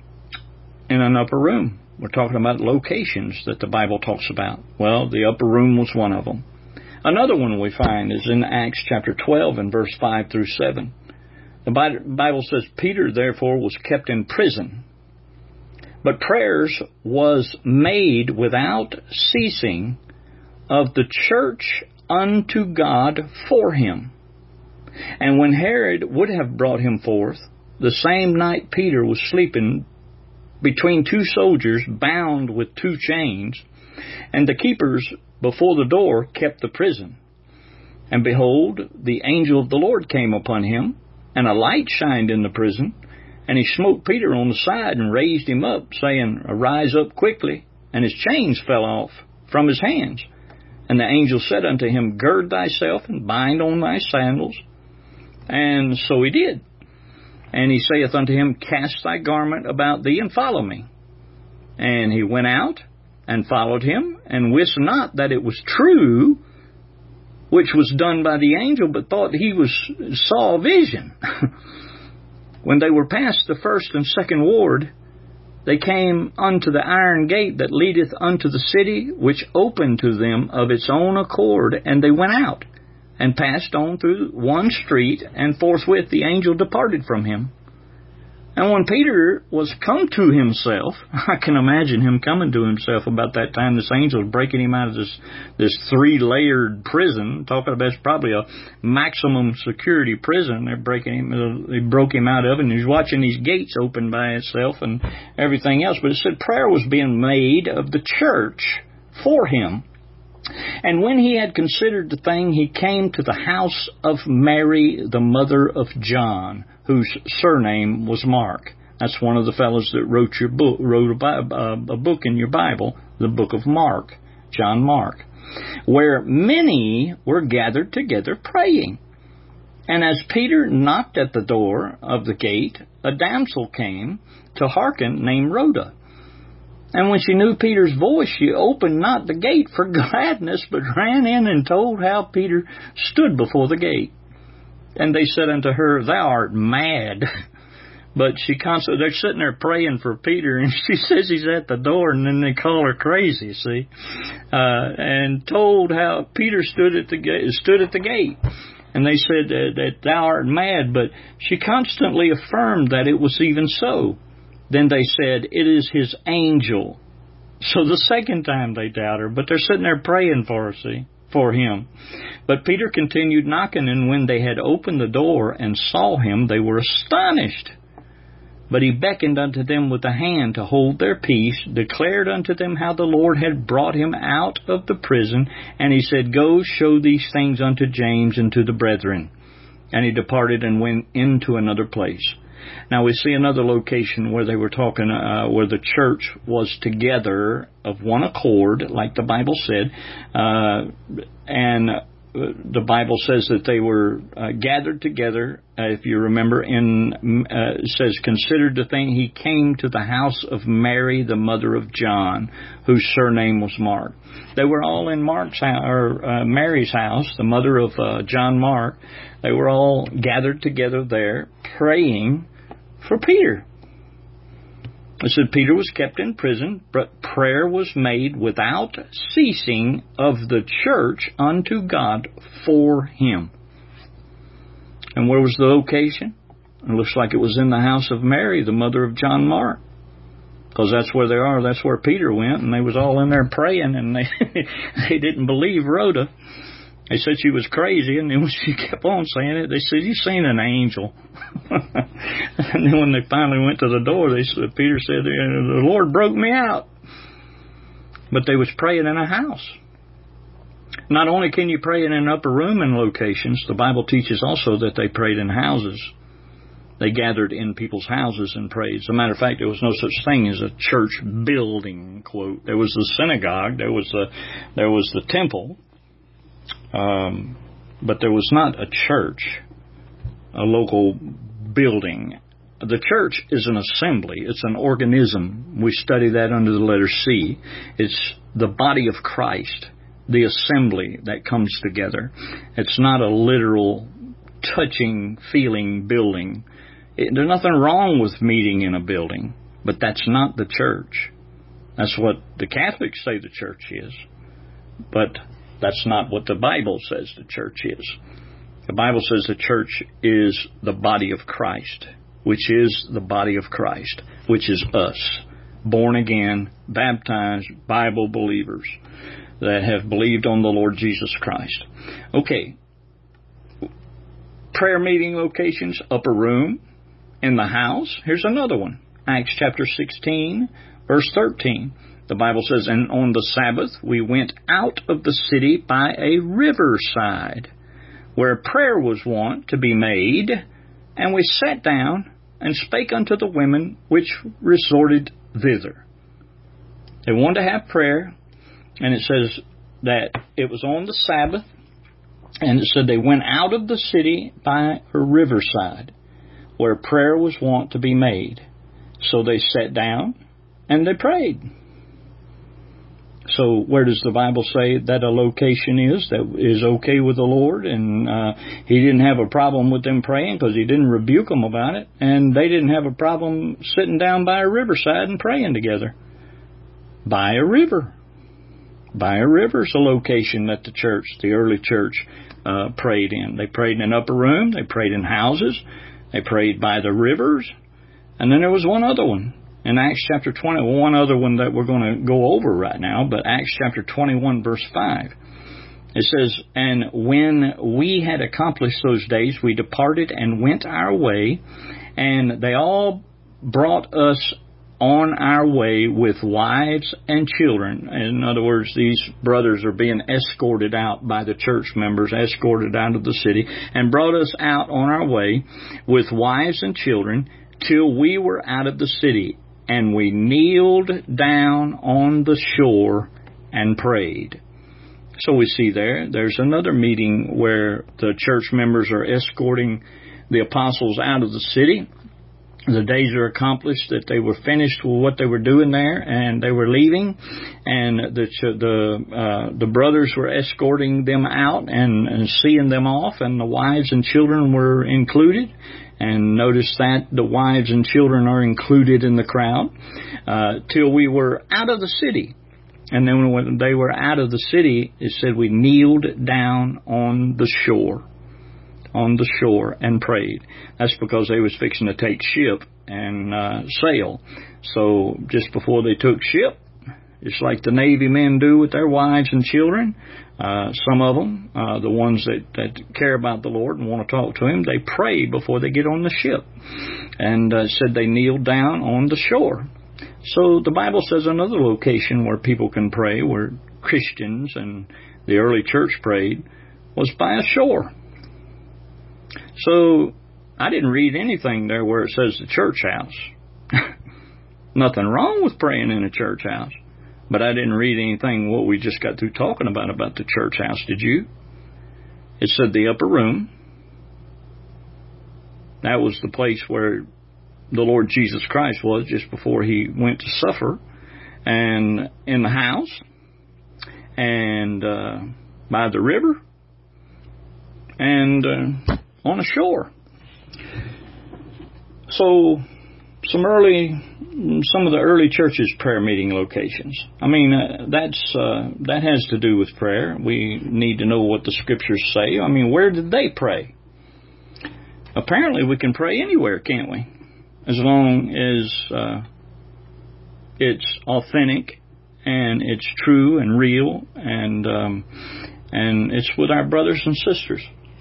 in an upper room. We're talking about locations that the Bible talks about. Well, the upper room was one of them. Another one we find is in Acts chapter twelve and verse five through seven. The Bible says, Peter therefore was kept in prison, but prayers was made without ceasing of the church unto God for him. And when Herod would have brought him forth, the same night Peter was sleeping between two soldiers, bound with two chains, and the keepers before the door kept the prison. And behold, the angel of the Lord came upon him, and a light shined in the prison, and he smote Peter on the side and raised him up, saying, Arise up quickly. And his chains fell off from his hands. And the angel said unto him, Gird thyself and bind on thy sandals. And so he did. And he saith unto him, Cast thy garment about thee and follow me. And he went out and followed him, and wist not that it was true, which was done by the angel, but thought he was saw a vision. When they were past the first and second ward, they came unto the iron gate that leadeth unto the city, which opened to them of its own accord, and they went out, and passed on through one street, and forthwith the angel departed from him. And when Peter was come to himself, I can imagine him coming to himself about that time. This angel was breaking him out of this this three-layered prison. Talking about it's probably a maximum security prison. They're breaking him. They broke him out of it, and he's watching these gates open by itself and everything else. But it said prayer was being made of the church for him. And when he had considered the thing, he came to the house of Mary, the mother of John, whose surname was Mark. That's one of the fellows that wrote your book, wrote a, a book in your Bible, the book of Mark, John Mark, where many were gathered together praying. And as Peter knocked at the door of the gate, a damsel came to hearken named Rhoda. And when she knew Peter's voice, she opened not the gate for gladness, but ran in and told how Peter stood before the gate. And they said unto her, Thou art mad. But she constantly, they're sitting there praying for Peter, and she says he's at the door, and then they call her crazy, see, uh, and told how Peter stood at the gate, stood at the gate. And they said uh, that thou art mad, but she constantly affirmed that it was even so. Then they said, It is his angel. So the second time they doubt her, but they're sitting there praying for her, see, for him. But Peter continued knocking, and when they had opened the door and saw him, they were astonished. But he beckoned unto them with the hand to hold their peace, declared unto them how the Lord had brought him out of the prison, and he said, Go show these things unto James and to the brethren. And he departed and went into another place. Now we see another location where they were talking, uh, where the church was together of one accord, like the Bible said, uh, and the Bible says that they were uh, gathered together. Uh, if you remember, in uh, it says, considered the thing, he came to the house of Mary, the mother of John, whose surname was Mark. They were all in Mark's house, or uh, Mary's house, the mother of uh, John Mark. They were all gathered together there, praying for Peter. It said Peter was kept in prison, but prayer was made without ceasing of the church unto God for him. And where was the location? It looks like it was in the house of Mary, the mother of John Mark. Because that's where they are. That's where Peter went, and they was all in there praying, and they they didn't believe Rhoda. They said she was crazy, and then when she kept on saying it, they said, You've seen an angel. And then when they finally went to the door, they said, Peter said, The Lord broke me out. But they was praying in a house. Not only can you pray in an upper room in locations, the Bible teaches also that they prayed in houses. They gathered in people's houses and prayed. As a matter of fact, there was no such thing as a church building, quote. There was the synagogue, there was the, there was the temple. Um, but there was not a church, a local building. The church is an assembly. It's an organism. We study that under the letter C. It's the body of Christ, the assembly that comes together. It's not a literal touching, feeling building. It, there's nothing wrong with meeting in a building, but that's not the church. That's what the Catholics say the church is. But that's not what the Bible says the church is. The Bible says the church is the body of Christ, which is the body of Christ, which is us, born again, baptized, Bible believers that have believed on the Lord Jesus Christ. Okay. Prayer meeting locations, upper room, in the house. Here's another one. Acts chapter sixteen, verse thirteen. The Bible says, And on the Sabbath we went out of the city by a riverside, where prayer was wont to be made, and we sat down and spake unto the women which resorted thither. They wanted to have prayer, and it says that it was on the Sabbath, and it said they went out of the city by a riverside, where prayer was wont to be made. So they sat down and they prayed. So where does the Bible say that a location is that is okay with the Lord? And uh, he didn't have a problem with them praying because he didn't rebuke them about it. And they didn't have a problem sitting down by a riverside and praying together. By a river. By a river is a location that the church, the early church, uh, prayed in. They prayed in an upper room. They prayed in houses. They prayed by the rivers. And then there was one other one. In Acts chapter twenty, well, one other one that we're going to go over right now, but Acts chapter twenty-one, verse five. It says, And when we had accomplished those days, we departed and went our way, and they all brought us on our way with wives and children. In other words, these brothers are being escorted out by the church members, escorted out of the city, and brought us out on our way with wives and children till we were out of the city. And we kneeled down on the shore and prayed. So we see there, there's another meeting where the church members are escorting the apostles out of the city. The days are accomplished that they were finished with what they were doing there, and they were leaving, and the the uh, the brothers were escorting them out and, and seeing them off, and the wives and children were included. And notice that the wives and children are included in the crowd uh, till we were out of the city. And then when they were out of the city, it said we kneeled down on the shore. on the shore and prayed. That's because they was fixing to take ship and uh, sail. So just before they took ship, just like the Navy men do with their wives and children, uh, some of them, uh, the ones that, that care about the Lord and want to talk to Him, they pray before they get on the ship. And uh, said they kneeled down on the shore. So the Bible says another location where people can pray, where Christians and the early church prayed, was by a shore. So I didn't read anything there where it says the church house. Nothing wrong with praying in a church house. But I didn't read anything what we just got through talking about about the church house. Did you? It said the upper room. That was the place where the Lord Jesus Christ was just before He went to suffer. And in the house. And uh, by the river. And Uh, on a shore. So, some early, some of the early churches' prayer meeting locations. I mean, uh, that's uh, that has to do with prayer. We need to know what the Scriptures say. I mean, where did they pray? Apparently, we can pray anywhere, can't we? As long as uh, it's authentic and it's true and real, and um, and it's with our brothers and sisters.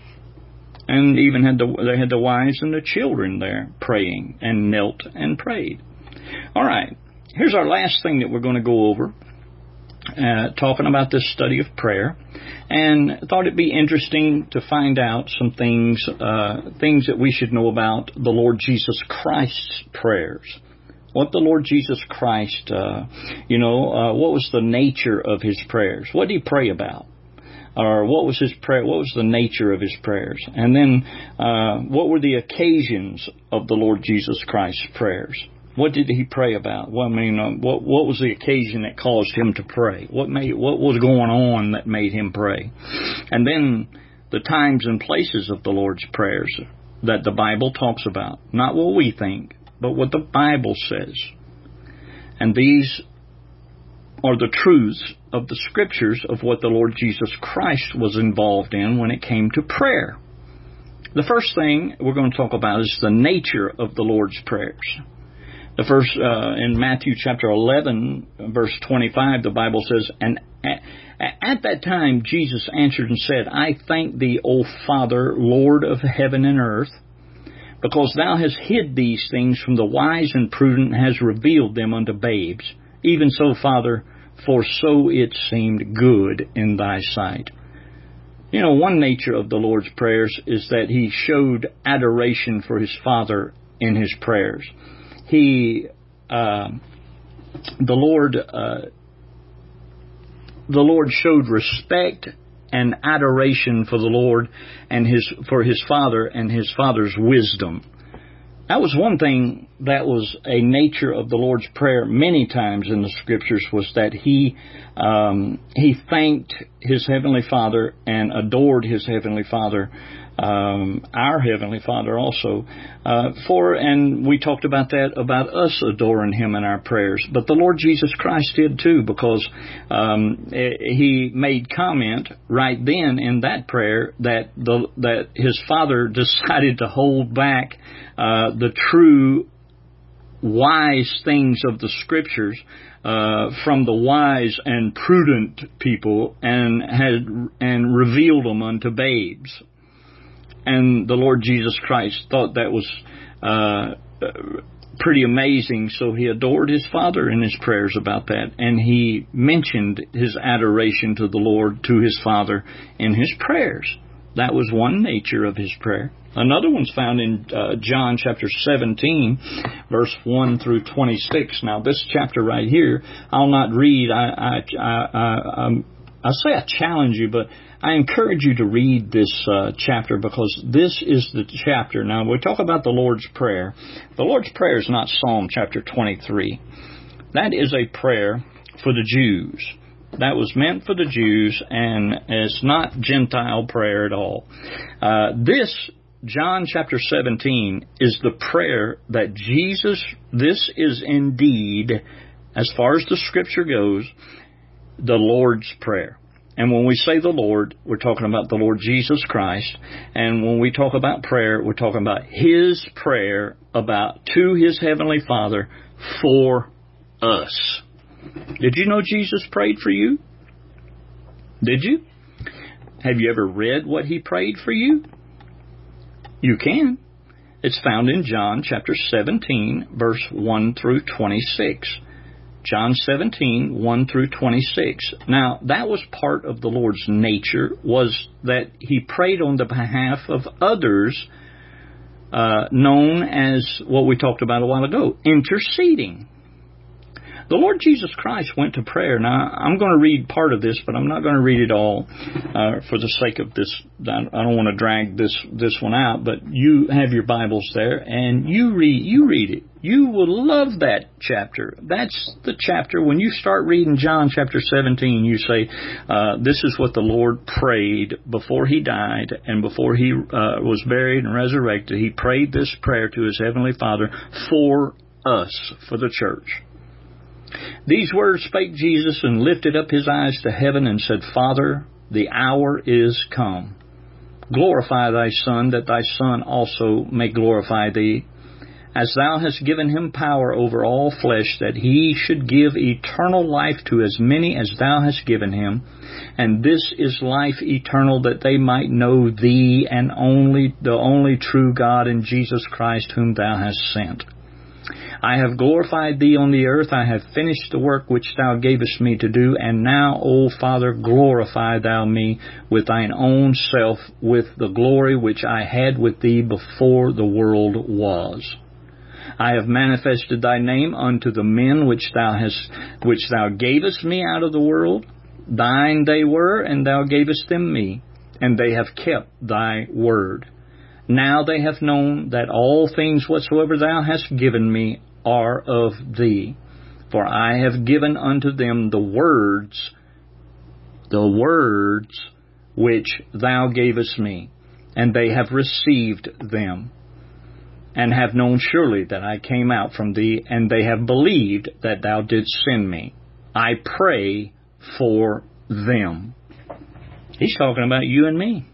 And even had the, they had the wives and the children there praying and knelt and prayed. All right. Here's our last thing that we're going to go over, uh, talking about this study of prayer. And I thought it'd be interesting to find out some things, uh, things that we should know about the Lord Jesus Christ's prayers. What the Lord Jesus Christ, uh, you know, uh, what was the nature of His prayers? What did He pray about? Or what was his prayer? What was the nature of his prayers? And then, uh, what were the occasions of the Lord Jesus Christ's prayers? What did He pray about? Well, I mean, uh, what what was the occasion that caused Him to pray? What made what was going on that made Him pray? And then the times and places of the Lord's prayers that the Bible talks about, not what we think, but what the Bible says. And these are the truths of the Scriptures of what the Lord Jesus Christ was involved in when it came to prayer. The first thing we're going to talk about is the nature of the Lord's prayers. The first, uh, in Matthew chapter eleven, verse twenty-five, the Bible says, And at, at that time Jesus answered and said, I thank Thee, O Father, Lord of heaven and earth, because Thou hast hid these things from the wise and prudent, and hast revealed them unto babes. Even so, Father, for so it seemed good in Thy sight. You know, one nature of the Lord's prayers is that He showed adoration for His Father in His prayers. He, uh, the Lord, uh, the Lord showed respect and adoration for the Lord and His, for His Father and His Father's wisdom. That was one thing that was a nature of the Lord's Prayer many times in the Scriptures, was that He um, He thanked His Heavenly Father and adored His Heavenly Father, um, our Heavenly Father also, uh, for, and we talked about that, about us adoring Him in our prayers. But the Lord Jesus Christ did too, because um, He made comment right then in that prayer that the that His Father decided to hold back Uh, the true wise things of the Scriptures uh, from the wise and prudent people, and had and revealed them unto babes. And the Lord Jesus Christ thought that was uh, pretty amazing, so He adored His Father in His prayers about that, and He mentioned His adoration to the Lord, to His Father, in His prayers. That was one nature of His prayer. Another one's found in uh, John chapter seventeen, verse one through twenty-six. Now, this chapter right here, I'll not read. I, I, I, I, I say I challenge you, but I encourage you to read this uh, chapter, because this is the chapter. Now, we talk about the Lord's Prayer. The Lord's Prayer is not Psalm chapter twenty-three. That is a prayer for the Jews. That was meant for the Jews, and it's not Gentile prayer at all. Uh, this, John chapter seventeen, is the prayer that Jesus, this is indeed, as far as the Scripture goes, the Lord's Prayer. And when we say the Lord, we're talking about the Lord Jesus Christ. And when we talk about prayer, we're talking about His prayer about to His Heavenly Father for us. Did you know Jesus prayed for you? Did you? Have you ever read what He prayed for you? You can. It's found in John chapter seventeen, verse one through twenty-six. John seventeen, one through twenty-six. Now, that was part of the Lord's nature, was that He prayed on the behalf of others, uh, known as what we talked about a while ago, interceding. The Lord Jesus Christ went to prayer. Now, I'm going to read part of this, but I'm not going to read it all uh, for the sake of this. I don't want to drag this this one out, but you have your Bibles there, and you read you read it. You will love that chapter. That's the chapter. When you start reading John chapter seventeen, you say, uh, this is what the Lord prayed before He died and before He uh, was buried and resurrected. He prayed this prayer to His Heavenly Father for us, for the church. These words spake Jesus, and lifted up His eyes to heaven, and said, Father, the hour is come. Glorify Thy Son, that Thy Son also may glorify Thee, as Thou hast given Him power over all flesh, that He should give eternal life to as many as Thou hast given Him. And this is life eternal, that they might know Thee, and only the only true God, and Jesus Christ, whom Thou hast sent. I have glorified Thee on the earth. I have finished the work which Thou gavest me to do. And now, O Father, glorify Thou me with Thine own self, with the glory which I had with Thee before the world was. I have manifested Thy name unto the men which Thou hast, which Thou gavest me out of the world. Thine they were, and Thou gavest them me, and they have kept Thy word. Now they have known that all things whatsoever Thou hast given me are of Thee. For I have given unto them the words, the words which Thou gavest me, and they have received them, and have known surely that I came out from Thee, and they have believed that Thou didst send me. I pray for them. He's talking about you and me.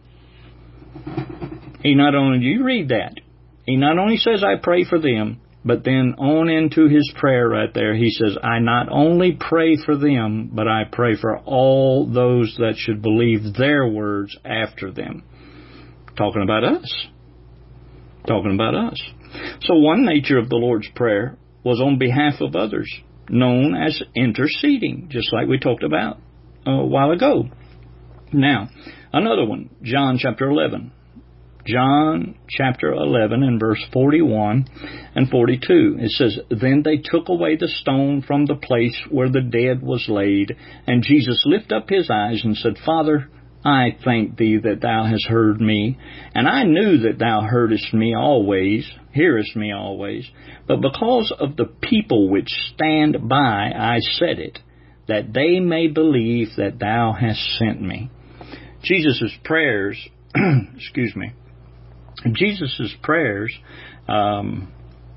He not only, you read that, He not only says, I pray for them, but then on into His prayer right there, He says, I not only pray for them, but I pray for all those that should believe their words after them. Talking about us. Talking about us. So one nature of the Lord's Prayer was on behalf of others, known as interceding, just like we talked about a while ago. Now, another one, John chapter eleven. John chapter eleven and verse forty-one and forty-two. It says, Then they took away the stone from the place where the dead was laid. And Jesus lifted up His eyes and said, Father, I thank Thee that Thou hast heard me. And I knew that Thou heardest me always, hearest me always. But because of the people which stand by, I said it, that they may believe that Thou hast sent me. Jesus' prayers, excuse me, Jesus' prayers um,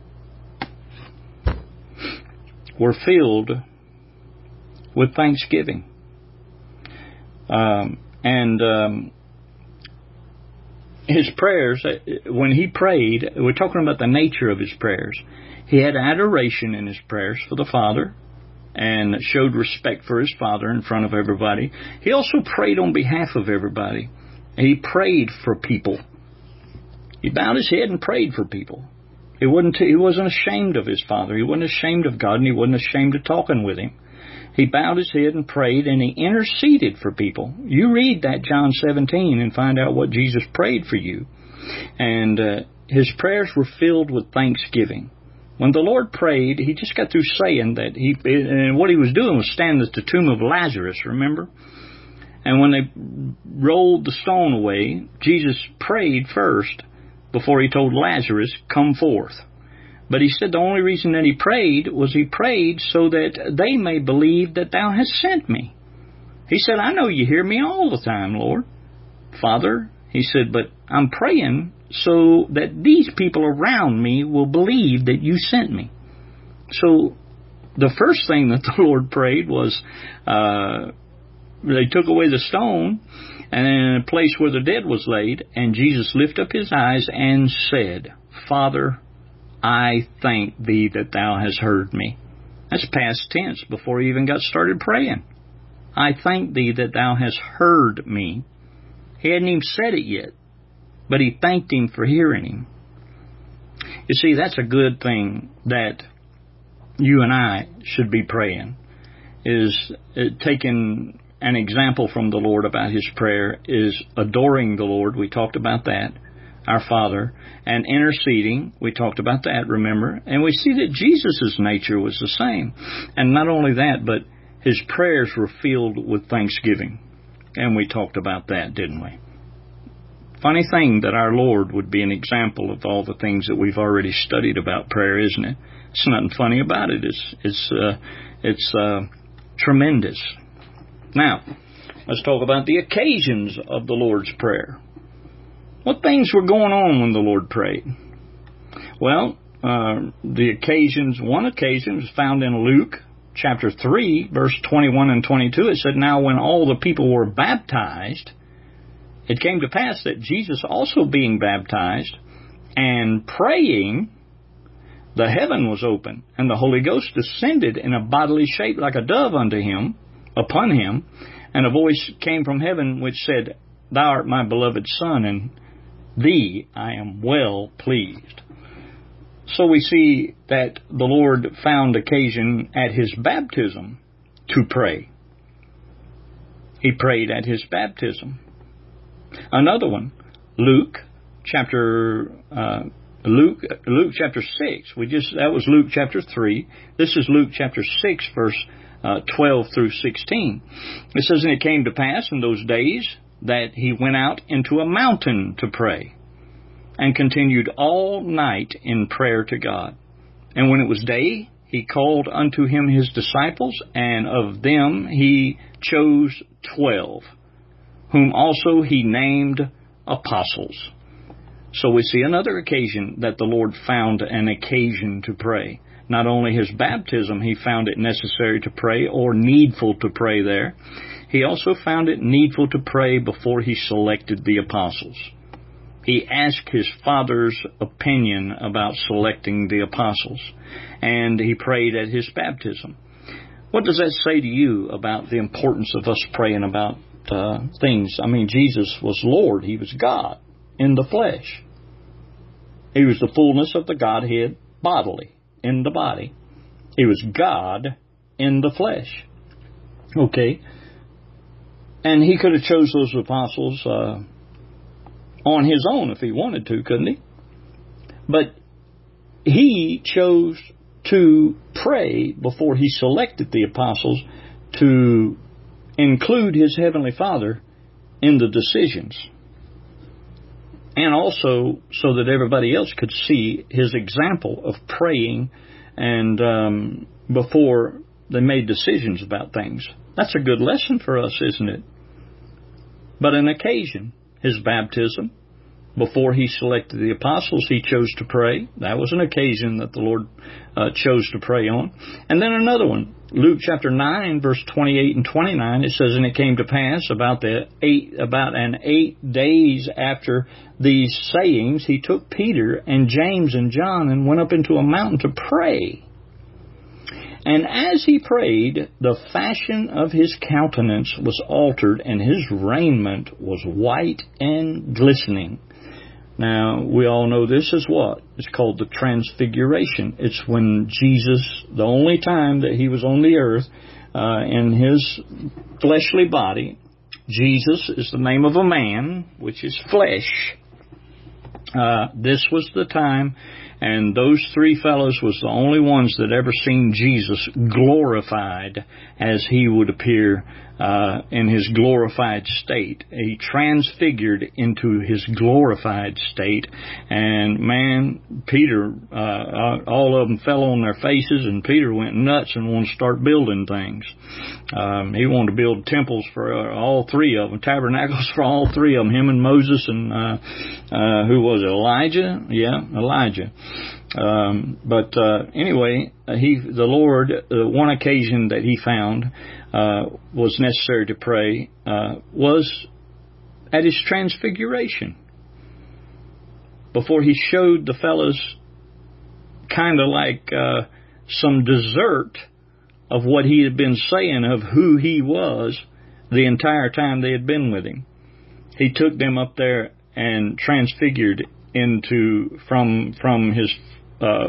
were filled with thanksgiving. Um, and um, His prayers, when He prayed, we're talking about the nature of His prayers. He had adoration in His prayers for the Father and showed respect for His Father in front of everybody. He also prayed on behalf of everybody. He prayed for people. He bowed His head and prayed for people. He wasn't, he wasn't ashamed of His Father. He wasn't ashamed of God, and He wasn't ashamed of talking with Him. He bowed His head and prayed, and He interceded for people. You read that John seventeen and find out what Jesus prayed for you. And uh, His prayers were filled with thanksgiving. When the Lord prayed, He just got through saying that He, and what He was doing was standing at the tomb of Lazarus, remember? And when they rolled the stone away, Jesus prayed first before he told Lazarus, come forth. But he said the only reason that he prayed was he prayed so that they may believe that thou hast sent me. He said, I know you hear me all the time, Lord. Father, he said, but I'm praying so that these people around me will believe that you sent me. So the first thing that the Lord prayed was uh, they took away the stone, and in a place where the dead was laid, and Jesus lifted up his eyes and said, Father, I thank thee that thou hast heard me. That's past tense before he even got started praying. I thank thee that thou hast heard me. He hadn't even said it yet, but he thanked him for hearing him. You see, that's a good thing that you and I should be praying, is taking an example from the Lord about his prayer, is adoring the Lord. We talked about that, our Father, and interceding. We talked about that, remember? And we see that Jesus' nature was the same. And not only that, but his prayers were filled with thanksgiving. And we talked about that, didn't we? Funny thing that our Lord would be an example of all the things that we've already studied about prayer, isn't it? It's nothing funny about it. It's it's uh, it's uh, tremendous. Now, let's talk about the occasions of the Lord's Prayer. What things were going on when the Lord prayed? Well, uh, the occasions, one occasion was found in Luke chapter three, verse twenty-one and twenty-two. It said, now when all the people were baptized, it came to pass that Jesus also being baptized and praying, the heaven was open, and the Holy Ghost descended in a bodily shape like a dove unto him, upon him, and a voice came from heaven which said, Thou art my beloved Son, and thee I am well pleased. So we see that the Lord found occasion at his baptism to pray. He prayed at his baptism. Another one, Luke chapter uh, Luke Luke chapter six. We just that was Luke chapter three. This is Luke chapter six, verse uh, twelve through sixteen. It says, and it came to pass in those days that he went out into a mountain to pray, and continued all night in prayer to God. And when it was day, he called unto him his disciples, and of them he chose twelve, whom also he named apostles. So we see another occasion that the Lord found an occasion to pray. Not only his baptism, he found it necessary to pray or needful to pray there. He also found it needful to pray before he selected the apostles. He asked his Father's opinion about selecting the apostles, and he prayed at his baptism. What does that say to you about the importance of us praying about uh, things? I mean, Jesus was Lord. He was God in the flesh. He was the fullness of the Godhead bodily, in the body. He was God in the flesh. Okay. And he could have chose those apostles uh, on his own if he wanted to, couldn't he? But he chose to pray before he selected the apostles to include his Heavenly Father in the decisions. And also so that everybody else could see his example of praying and um, before they made decisions about things. That's a good lesson for us, isn't it? But an occasion, his baptism, before he selected the apostles, he chose to pray. That was an occasion that the Lord uh, chose to pray on. And then another one, Luke chapter nine, verse twenty-eight and twenty-nine, it says, and it came to pass about the eight, about an eight days after these sayings, he took Peter and James and John and went up into a mountain to pray. And as he prayed, the fashion of his countenance was altered, and his raiment was white and glistening. Now, we all know this is what? It's called the Transfiguration. It's when Jesus, the only time that he was on the earth, uh, in his fleshly body, Jesus is the name of a man, which is flesh. Uh, this was the time And those three fellows was the only ones that ever seen Jesus glorified as he would appear uh, in his glorified state. He transfigured into his glorified state. And man, Peter, uh, all of them fell on their faces, and Peter went nuts and wanted to start building things. Um, he wanted to build temples for uh, all three of them, tabernacles for all three of them, him and Moses and, uh, uh, who was it, Elijah? Yeah, Elijah. Um, but, uh, anyway, he, the Lord, uh, one occasion that he found, uh, was necessary to pray, uh, was at his transfiguration. Before he showed the fellows kind of like, uh, some dessert of what he had been saying of who he was the entire time they had been with him. He took them up there and transfigured into, from, from his, uh,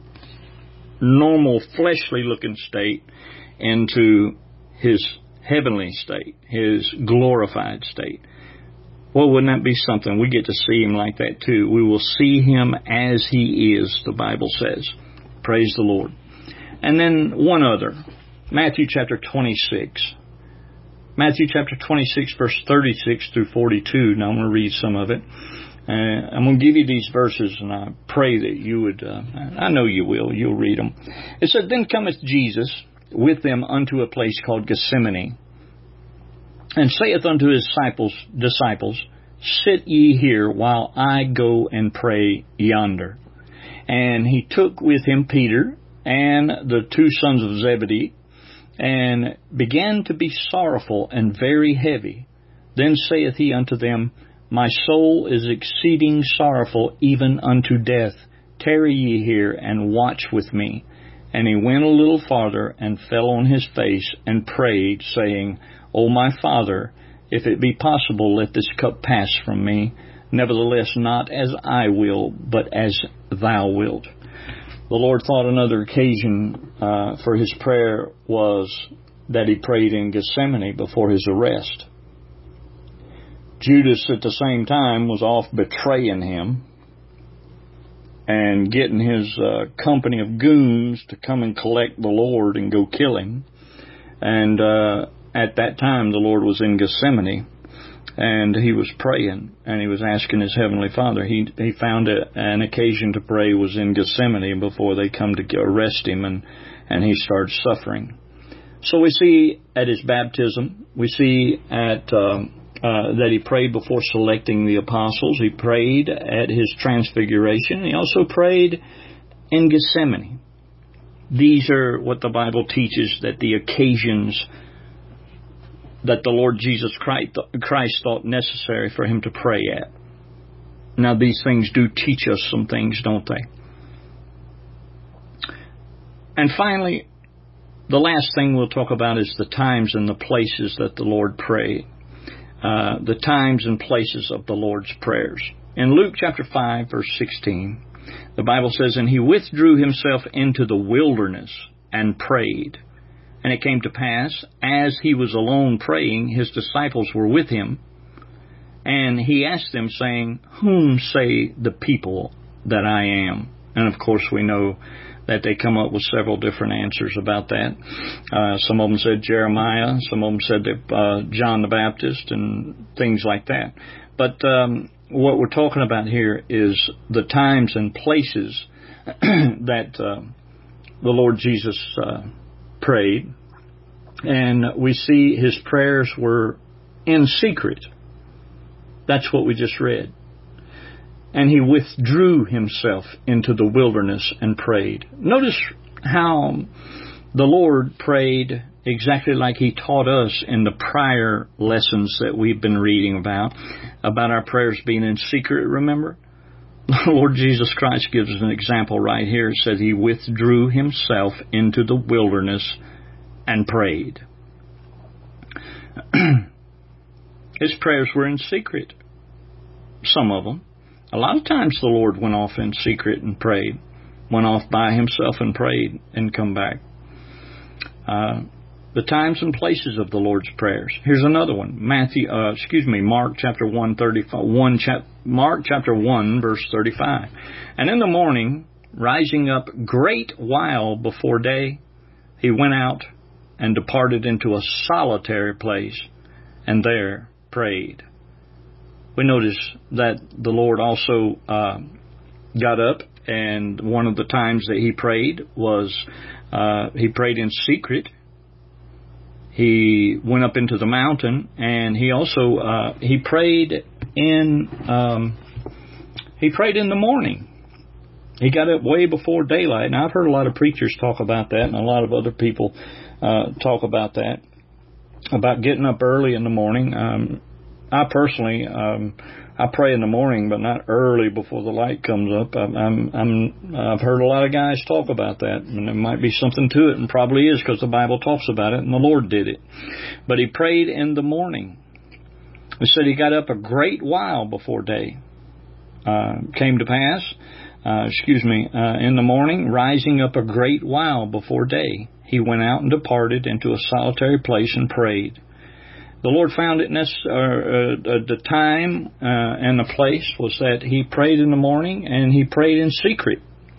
normal fleshly looking state into his heavenly state, his glorified state. Well, wouldn't that be something? We get to see him like that too. We will see him as he is, the Bible says. Praise the Lord. And then one other, Matthew chapter twenty-six. Matthew chapter twenty-six, verse thirty-six through forty-two. Now I'm going to read some of it. Uh, I'm going to give you these verses, and I pray that you would, uh, I know you will, you'll read them. It said, Then cometh Jesus with them unto a place called Gethsemane, and saith unto his disciples, disciples, Sit ye here while I go and pray yonder. And he took with him Peter and the two sons of Zebedee, and began to be sorrowful and very heavy. Then saith he unto them, My soul is exceeding sorrowful, even unto death. Tarry ye here, and watch with me. And he went a little farther, and fell on his face, and prayed, saying, O my Father, if it be possible, let this cup pass from me. Nevertheless, not as I will, but as thou wilt. The Lord thought another occasion uh, for his prayer was that he prayed in Gethsemane before his arrest. Judas at the same time was off betraying him and getting his uh, company of goons to come and collect the Lord and go kill him. And uh, at that time the Lord was in Gethsemane, and he was praying, and he was asking his Heavenly Father. He he found a, an occasion to pray was in Gethsemane before they come to arrest him, and, and he started suffering. So we see at his baptism, we see at um, uh, that he prayed before selecting the apostles. He prayed at his transfiguration. He also prayed in Gethsemane. These are what the Bible teaches, that the occasions that the Lord Jesus Christ, Christ thought necessary for him to pray at. Now, these things do teach us some things, don't they? And finally, the last thing we'll talk about is the times and the places that the Lord prayed. Uh, the times and places of the Lord's prayers. In Luke chapter five, verse sixteen, the Bible says, And he withdrew himself into the wilderness and prayed. And it came to pass, as he was alone praying, his disciples were with him. And he asked them, saying, Whom say the people that I am? And of course we know that they come up with several different answers about that. Uh, some of them said Jeremiah. Some of them said that, uh, John the Baptist and things like that. But um, what we're talking about here is the times and places that uh, the Lord Jesus uh prayed, and we see his prayers were in secret. That's what we just read. And he withdrew himself into the wilderness and prayed. Notice how the Lord prayed exactly like he taught us in the prior lessons that we've been reading about, about our prayers being in secret, remember? The Lord Jesus Christ gives us an example right here. It says he withdrew himself into the wilderness and prayed. His prayers were in secret. Some of them. A lot of times the Lord went off in secret and prayed. Went off by himself and prayed and come back. Uh, the times and places of the Lord's prayers. Here's another one. Matthew, uh, excuse me, Mark chapter one, thirty-five, one chap, Mark chapter one, verse thirty-five. And in the morning, rising up great while before day, he went out and departed into a solitary place, and there prayed. We notice that the Lord also uh, got up, and one of the times that he prayed was uh, he prayed in secret. He went up into the mountain, and he also uh, he prayed in um, he prayed in the morning. He got up way before daylight. Now, I've heard a lot of preachers talk about that, and a lot of other people uh, talk about that, about getting up early in the morning. Um, I personally, um, I pray in the morning, but not early before the light comes up. I'm, I'm, I'm, I've heard a lot of guys talk about that, and there might be something to it, and probably is, because the Bible talks about it, and the Lord did it. But he prayed in the morning. It said he got up a great while before day uh, came to pass. Uh, excuse me, uh, in the morning, rising up a great while before day, he went out and departed into a solitary place and prayed. The Lord found it necessary, uh, uh, the time uh, and the place was that he prayed in the morning, and he prayed in secret.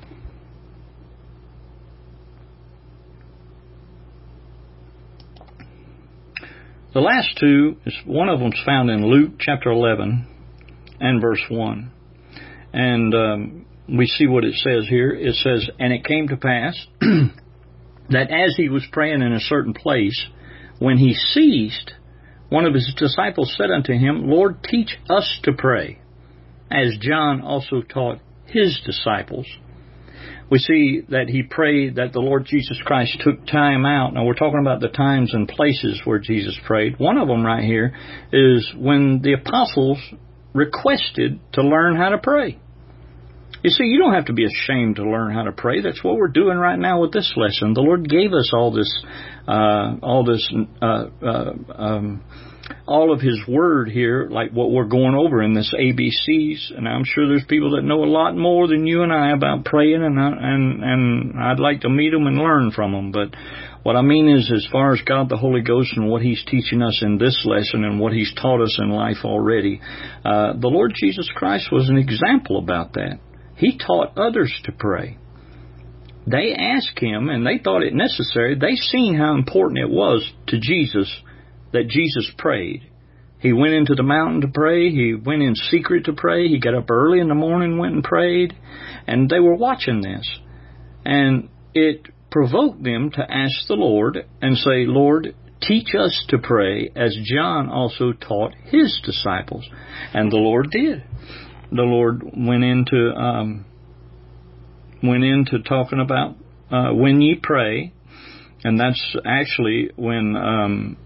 The last two, is one of them is found in Luke chapter eleven and verse one. And um, we see what it says here. It says, "And it came to pass that as he was praying in a certain place, when he ceased, one of his disciples said unto him, Lord, teach us to pray, as John also taught his disciples." We see that he prayed, that the Lord Jesus Christ took time out. Now, we're talking about the times and places where Jesus prayed. One of them right here is when the apostles requested to learn how to pray. You see, you don't have to be ashamed to learn how to pray. That's what we're doing right now with this lesson. The Lord gave us all this, uh, all this, uh, uh, um, all of His Word here, like what we're going over in this A B Cs. And I'm sure there's people that know a lot more than you and I about praying, and I, and and I'd like to meet them and learn from them. But what I mean is, as far as God the Holy Ghost and what He's teaching us in this lesson and what He's taught us in life already, uh, the Lord Jesus Christ was an example about that. He taught others to pray. They asked Him, and they thought it necessary. They seen how important it was to Jesus that Jesus prayed. He went into the mountain to pray. He went in secret to pray. He got up early in the morning, went and prayed. And they were watching this. And it provoked them to ask the Lord and say, Lord, teach us to pray as John also taught his disciples. And the Lord did. The Lord went into um, went into talking about uh, when ye pray, and that's actually when um,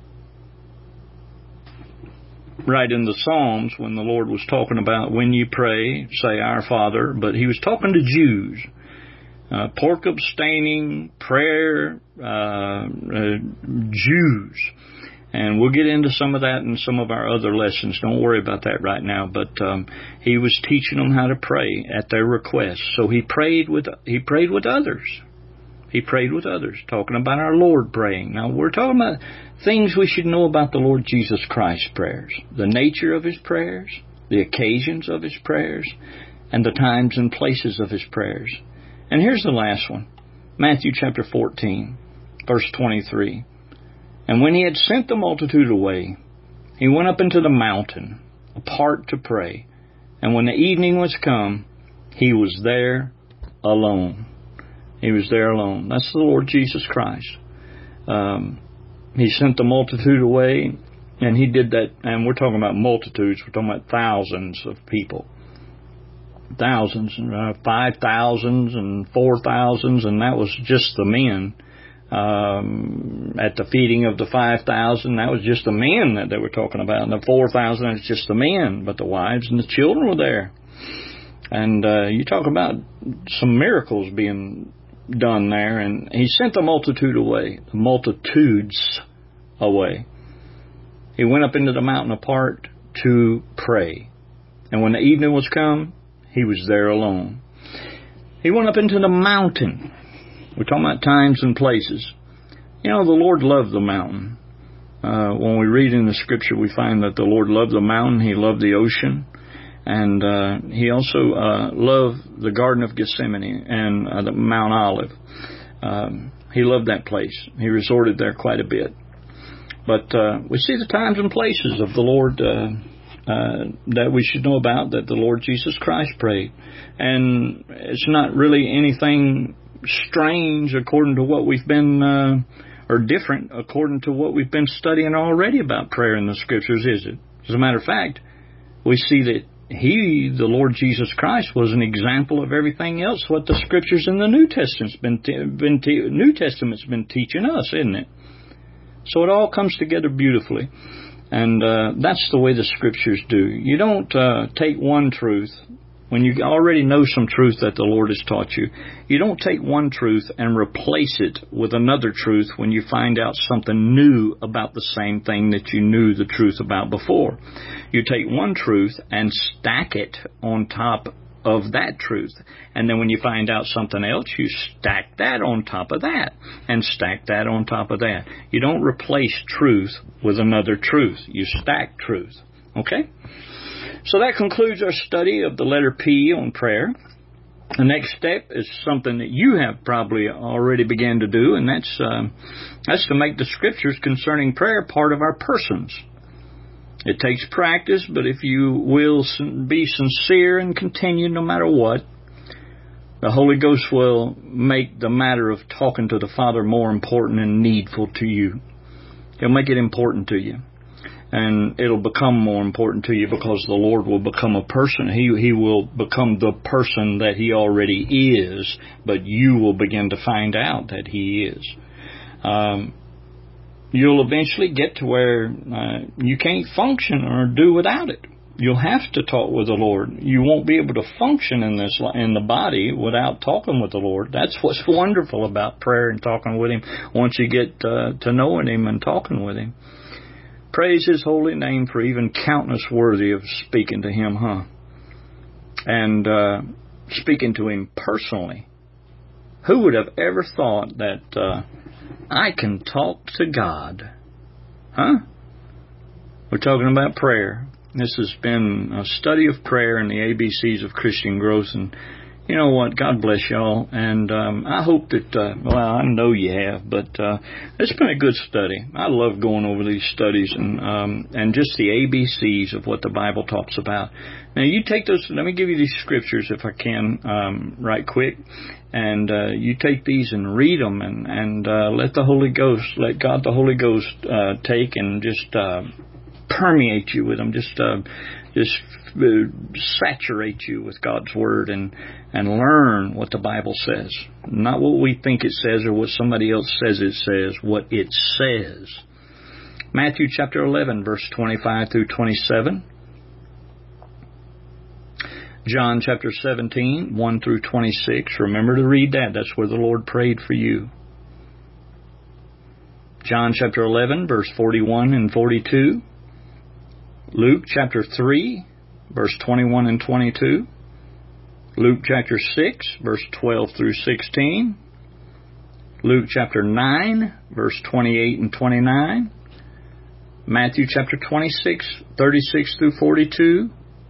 right in the Psalms, when the Lord was talking about when ye pray, say Our Father, but He was talking to Jews. Uh, pork abstaining, prayer, uh, uh, Jews. And we'll get into some of that in some of our other lessons. Don't worry about that right now. But um, He was teaching them how to pray at their request. So He prayed with He prayed with others. He prayed with others, talking about our Lord praying. Now, we're talking about things we should know about the Lord Jesus Christ's prayers. The nature of His prayers, the occasions of His prayers, and the times and places of His prayers. And here's the last one. Matthew chapter fourteen, verse twenty-three. "And when He had sent the multitude away, He went up into the mountain, apart to pray. And when the evening was come, He was there alone." He was there alone. That's the Lord Jesus Christ. Um, he sent the multitude away, and He did that. And we're talking about multitudes. We're talking about thousands of people. Thousands, uh, five thousands and four thousands, and that was just the men. Um, at the feeding of the five thousand, that was just the men that they were talking about. And the four thousand, that was just the men. But the wives and the children were there. And uh, you talk about some miracles being done there. And He sent the multitude away, the multitudes away. He went up into the mountain apart to pray. And when the evening was come, He was there alone. He went up into the mountain. We're talking about times and places. You know, the Lord loved the mountain. Uh, when we read in the Scripture, we find that the Lord loved the mountain. He loved the ocean. And uh, he also uh, loved the Garden of Gethsemane and uh, the Mount Olive. Um, he loved that place. He resorted there quite a bit. But uh, we see the times and places of the Lord uh, uh, that we should know about, that the Lord Jesus Christ prayed. And it's not really anything strange according to what we've been, uh, or different according to what we've been studying already about prayer in the Scriptures, is it? As a matter of fact, we see that He, the Lord Jesus Christ, was an example of everything else what the Scriptures in the New Testament's been, te- been te- New Testament's been teaching us, isn't it? So it all comes together beautifully, and uh, that's the way the Scriptures do. You don't uh, take one truth when you already know some truth that the Lord has taught you. You don't take one truth and replace it with another truth when you find out something new about the same thing that you knew the truth about before. You take one truth and stack it on top of that truth. And then when you find out something else, you stack that on top of that, and stack that on top of that. You don't replace truth with another truth. You stack truth. Okay? So that concludes our study of the letter P on prayer. The next step is something that you have probably already began to do, and that's uh, that's to make the Scriptures concerning prayer part of our persons. It takes practice, but if you will be sincere and continue no matter what, the Holy Ghost will make the matter of talking to the Father more important and needful to you. He'll make it important to you. And it'll become more important to you because the Lord will become a person. He He will become the person that He already is, but you will begin to find out that He is. Um, you'll eventually get to where uh, you can't function or do without it. You'll have to talk with the Lord. You won't be able to function in this in the body without talking with the Lord. That's what's wonderful about prayer and talking with Him once you get uh, to knowing Him and talking with Him. Praise His holy name for even countless worthy of speaking to Him, huh? And uh, speaking to Him personally. Who would have ever thought that uh, I can talk to God? Huh? We're talking about prayer. This has been a study of prayer and the A B Cs of Christian growth. And you know what? God bless y'all. And um, I hope that, uh, well, I know you have, but uh, it's been a good study. I love going over these studies and um, and just the A B Cs of what the Bible talks about. Now, you take those, let me give you these scriptures if I can, um, right quick. And uh, you take these and read them and, and uh, let the Holy Ghost, let God the Holy Ghost uh, take and just uh, permeate you with them. Just uh, just uh, saturate you with God's Word and, and learn what the Bible says. Not what we think it says or what somebody else says it says, what it says. Matthew chapter eleven, verse twenty-five through twenty-seven. John chapter seventeen, one through twenty-six. Remember to read that. That's where the Lord prayed for you. John chapter eleven, verse forty-one and forty-two. Luke chapter three, verse twenty-one and twenty-two. Luke chapter six, verse twelve through sixteen. Luke chapter nine, verse twenty-eight and twenty-nine. Matthew chapter twenty-six, thirty-six through forty-two.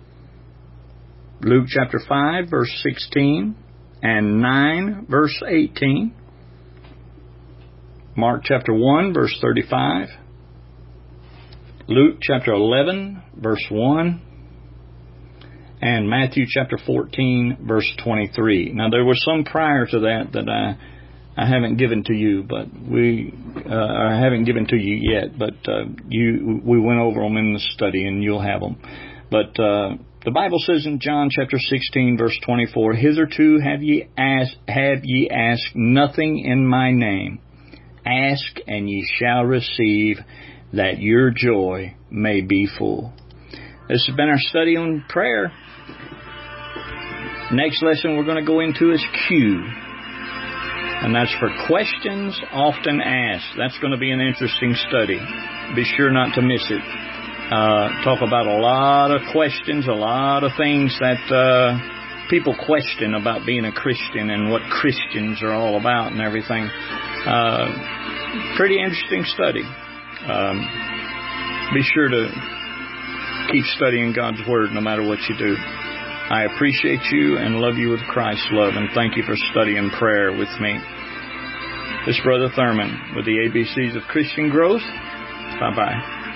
Luke chapter five, verse sixteen and nine, verse eighteen. Mark chapter one, verse thirty-five. Luke chapter eleven, verse one. And Matthew chapter fourteen, verse twenty-three. Now, there were some prior to that that I I haven't given to you, but we uh, I haven't given to you yet. But uh, you we went over them in the study, and you'll have them. But uh, the Bible says in John chapter sixteen, verse twenty-four, "Hitherto have ye asked, have ye asked nothing in my name. Ask, and ye shall receive, that your joy may be full." This has been our study on prayer. Next lesson we're going to go into is Q. And that's for questions often asked. That's going to be an interesting study. Be sure not to miss it. Uh, talk about a lot of questions, a lot of things that uh, people question about being a Christian and what Christians are all about and everything. Uh, pretty interesting study. Um, be sure to keep studying God's Word no matter what you do. I appreciate you and love you with Christ's love, and thank you for studying prayer with me. This is Brother Thurman with the A B Cs of Christian Growth. Bye-bye.